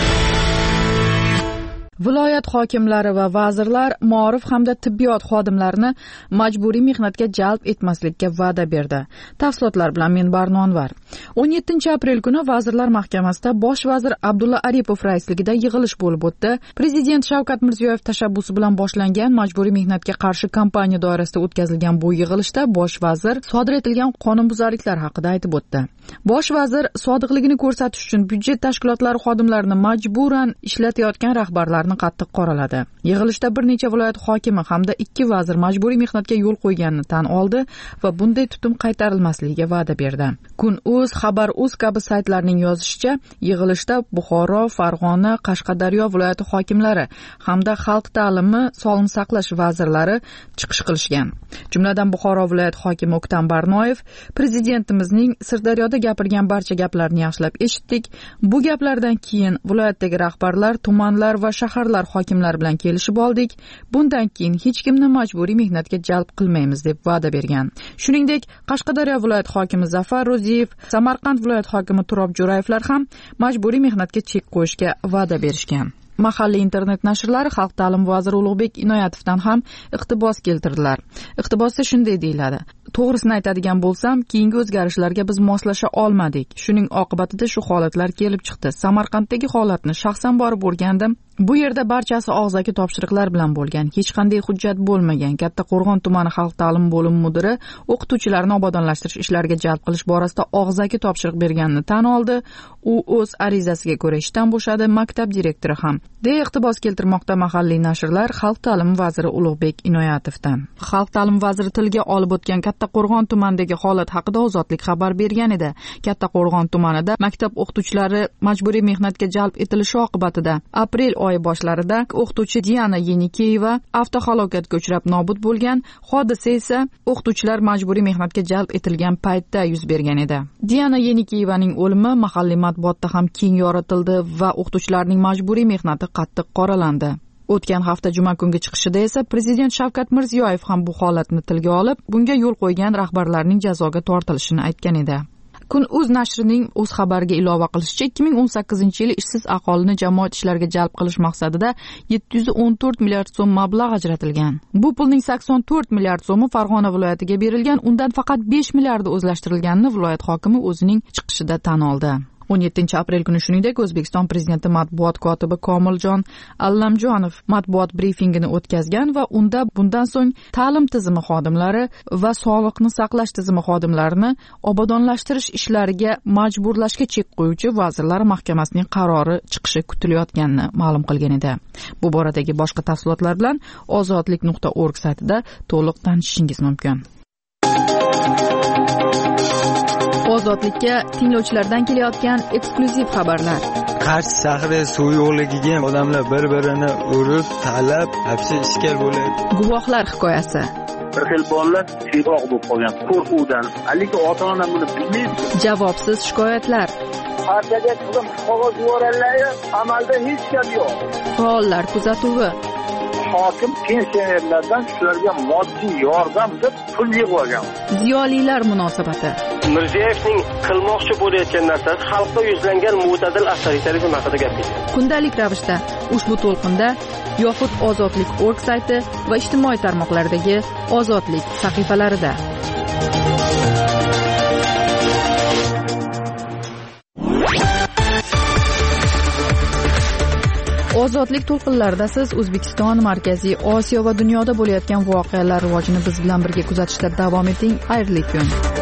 Viloyat hokimlari va vazirlar ma'rif hamda tibbiyot xodimlarini majburiy mehnatga jalb etmaslikka va'da berdi. Tafsilotlar bilan men Barnonvar. 17-aprel kuni Vazirlar Mahkamasida bosh vazir Abdulla Aripov raisligida yig'ilish bo'lib o'tdi. Prezident Shavkat Mirziyoyev tashabbusi bilan boshlangan majburiy mehnatga qarshi kampaniya doirasida o'tkazilgan bu yig'ilishda bosh vazir sodir etilgan qonunbuzarliklar haqida aytib o'tdi. Bosh vazir sodiqligini ko'rsatish uchun byudjet tashkilotlari xodimlarini majburan ishlatayotgan rahbarlarni qattiq qoraladi. Yig'ilishda bir necha viloyat hokimi hamda 2 vazir majburiy mehnatga yo'l qo'yganini tan oldi va bunday tutum qaytarilmasligiga va'da berdi. Kun.uz, Xabar.uz kabi saytlarning yozishicha, yig'ilishda Buxoro, Farg'ona, Qashqadaryo viloyati hokimlari hamda xalq ta'limi, sog'liqni saqlash vazirlari chiqish qilishgan. Jumladan Buxoro viloyat hokimi O'ktam Barnoyev prezidentimizning Sirdaryoda gapirgan barcha gaplarni yaxshilab eshitdik. Bu gaplardan keyin viloyatdagi rahbarlar, tumanlar va shaharlar hokimlari bilan kelishib oldik. Bundan keyin hech kimni majburiy mehnatga jalb qilmaymiz deb va'da bergan. Shuningdek, Qashqadaryo viloyat hokimi Zafar Ro'ziyev, Samarqand viloyat hokimi Turob Jo'rayevlar ham majburiy mehnatga chek qo'yishga va'da berishgan. Mahalliy internet nashrlari xalq ta'limi vaziri Ulug'bek Inoyatovdan ham iqtibos keltirdilar. Iqtibosda shunday deyiladi: To'g'risini aytadigan bo'lsam, keyingi o'zgarishlarga biz moslasha olmadik. Shuning oqibatida shu holatlar kelib chiqdi. Samarqanddagi holatni shaxsan borib o'rgandim. Bu yerda barchasi og'zaki topshiriqlar bilan bo'lgan. Hech qanday hujjat bo'lmagan. Kattaqo'rg'on tumani xalq ta'limi bo'limi mudiri o'qituvchilarni obodonlashtirish ishlariga jalb qilish borasida og'zaki topshiriq berganini tan oldi. U o'z arizasiga ko'ra ishdan bo'shadi, maktab direktori ham. deya iqtibos keltirmoqda mahalliy nashrlar xalq ta'limi vaziri Ulug'bek Inoyatovdan. Xalq ta'limi vaziri tilga olib o'tgan Kattaqo'rg'on tumanidagi holat haqida Ozodlik xabar bergan edi. Kattaqo'rg'on tumanida maktab o'qituvchilari majburiy mehnatga jalb etilishi oqibatida aprel oyi boshlarida o'qituvchi Diana Yenikeyeva avtohalokatga uchrab nobud bo'lgan. Hodisa esa o'qituvchilar majburiy mehnatga jalb etilgan paytda yuz bergan edi. Diana Yenikeyevaning o'limi mahalliy matbuotda ham keng yoritildi va o'qituvchilarning majburiy mehnati qattiq qoralandi. O'tgan hafta juma kungi chiqishida esa Prezident Shavkat Mirziyoyev ham bu holatni tilga olib, bunga yo'l qo'ygan rahbarlarning jazoga tortilishini aytgan edi. Kun.uz nashrining o'z xabariga ilova qilishicha, 2018-yil ishsiz aholini jamoat ishlariga jalb qilish maqsadida 714 milliard so'm mablag' ajratilgan. Bu pulning 84 milliard so'mi Farg'ona viloyatiga berilgan, undan faqat 5 milliardi o'zlashtirilganini viloyat hokimi o'zining chiqishida tan oldi. 17-aprel kuni shuningdek O'zbekiston Prezidenti matbuot kotibi Komiljon Allamjonov matbuot brifingini o'tkazgan va unda bundan so'ng ta'lim tizimi xodimlari va sog'liqni saqlash tizimi xodimlarini obodonlashtirish ishlariga majburlashga chek qo'yuvchi Vazirlar Mahkamasining qarori chiqishi kutilayotganini ma'lum qilgan edi. Bu boradagi boshqa tafsilotlar bilan ozodlik.org saytida to'liq tanishishingiz mumkin. Ozodlikka tinglovchilardan kelayotgan eksklyuziv xabarlar. Qarshi shahri suv yo'qligiga odamlar bir-birini urib, talab, hapsi ishkal bo'ladi. Guvohlar hikoyasi. Bir xil bolalar siyroq bo'lib qolgan qo'rquvdan. Haligi ota-ona buni bilmaydi. Javobsiz shikoyatlar. partiyaga chiqib qog'oz yuboradilar, amalda hech gap yo'q. Faollar kuzatuvi. Hokim pensionerlardan shularga moddiy yordam deb pul yig'ib olgan. Ziyolilar munosabati. Mirziyoyevning qilmoqchi bo'layotgan narsasi xalqqa yuzlangan mo'tadil avtoritarizm haqida gapirdi. Kundalik ravishda ushbu to'lqinda yoxud ozodlik.org sayti va ijtimoiy tarmoqlardagi ozodlik sahifalarida. Ozodlik to'lqinlarida siz O'zbekiston, Markaziy Osiyo va dunyoda bo'layotgan voqealar rivojini biz bilan birga kuzatishda davom eting. Xayrli kun.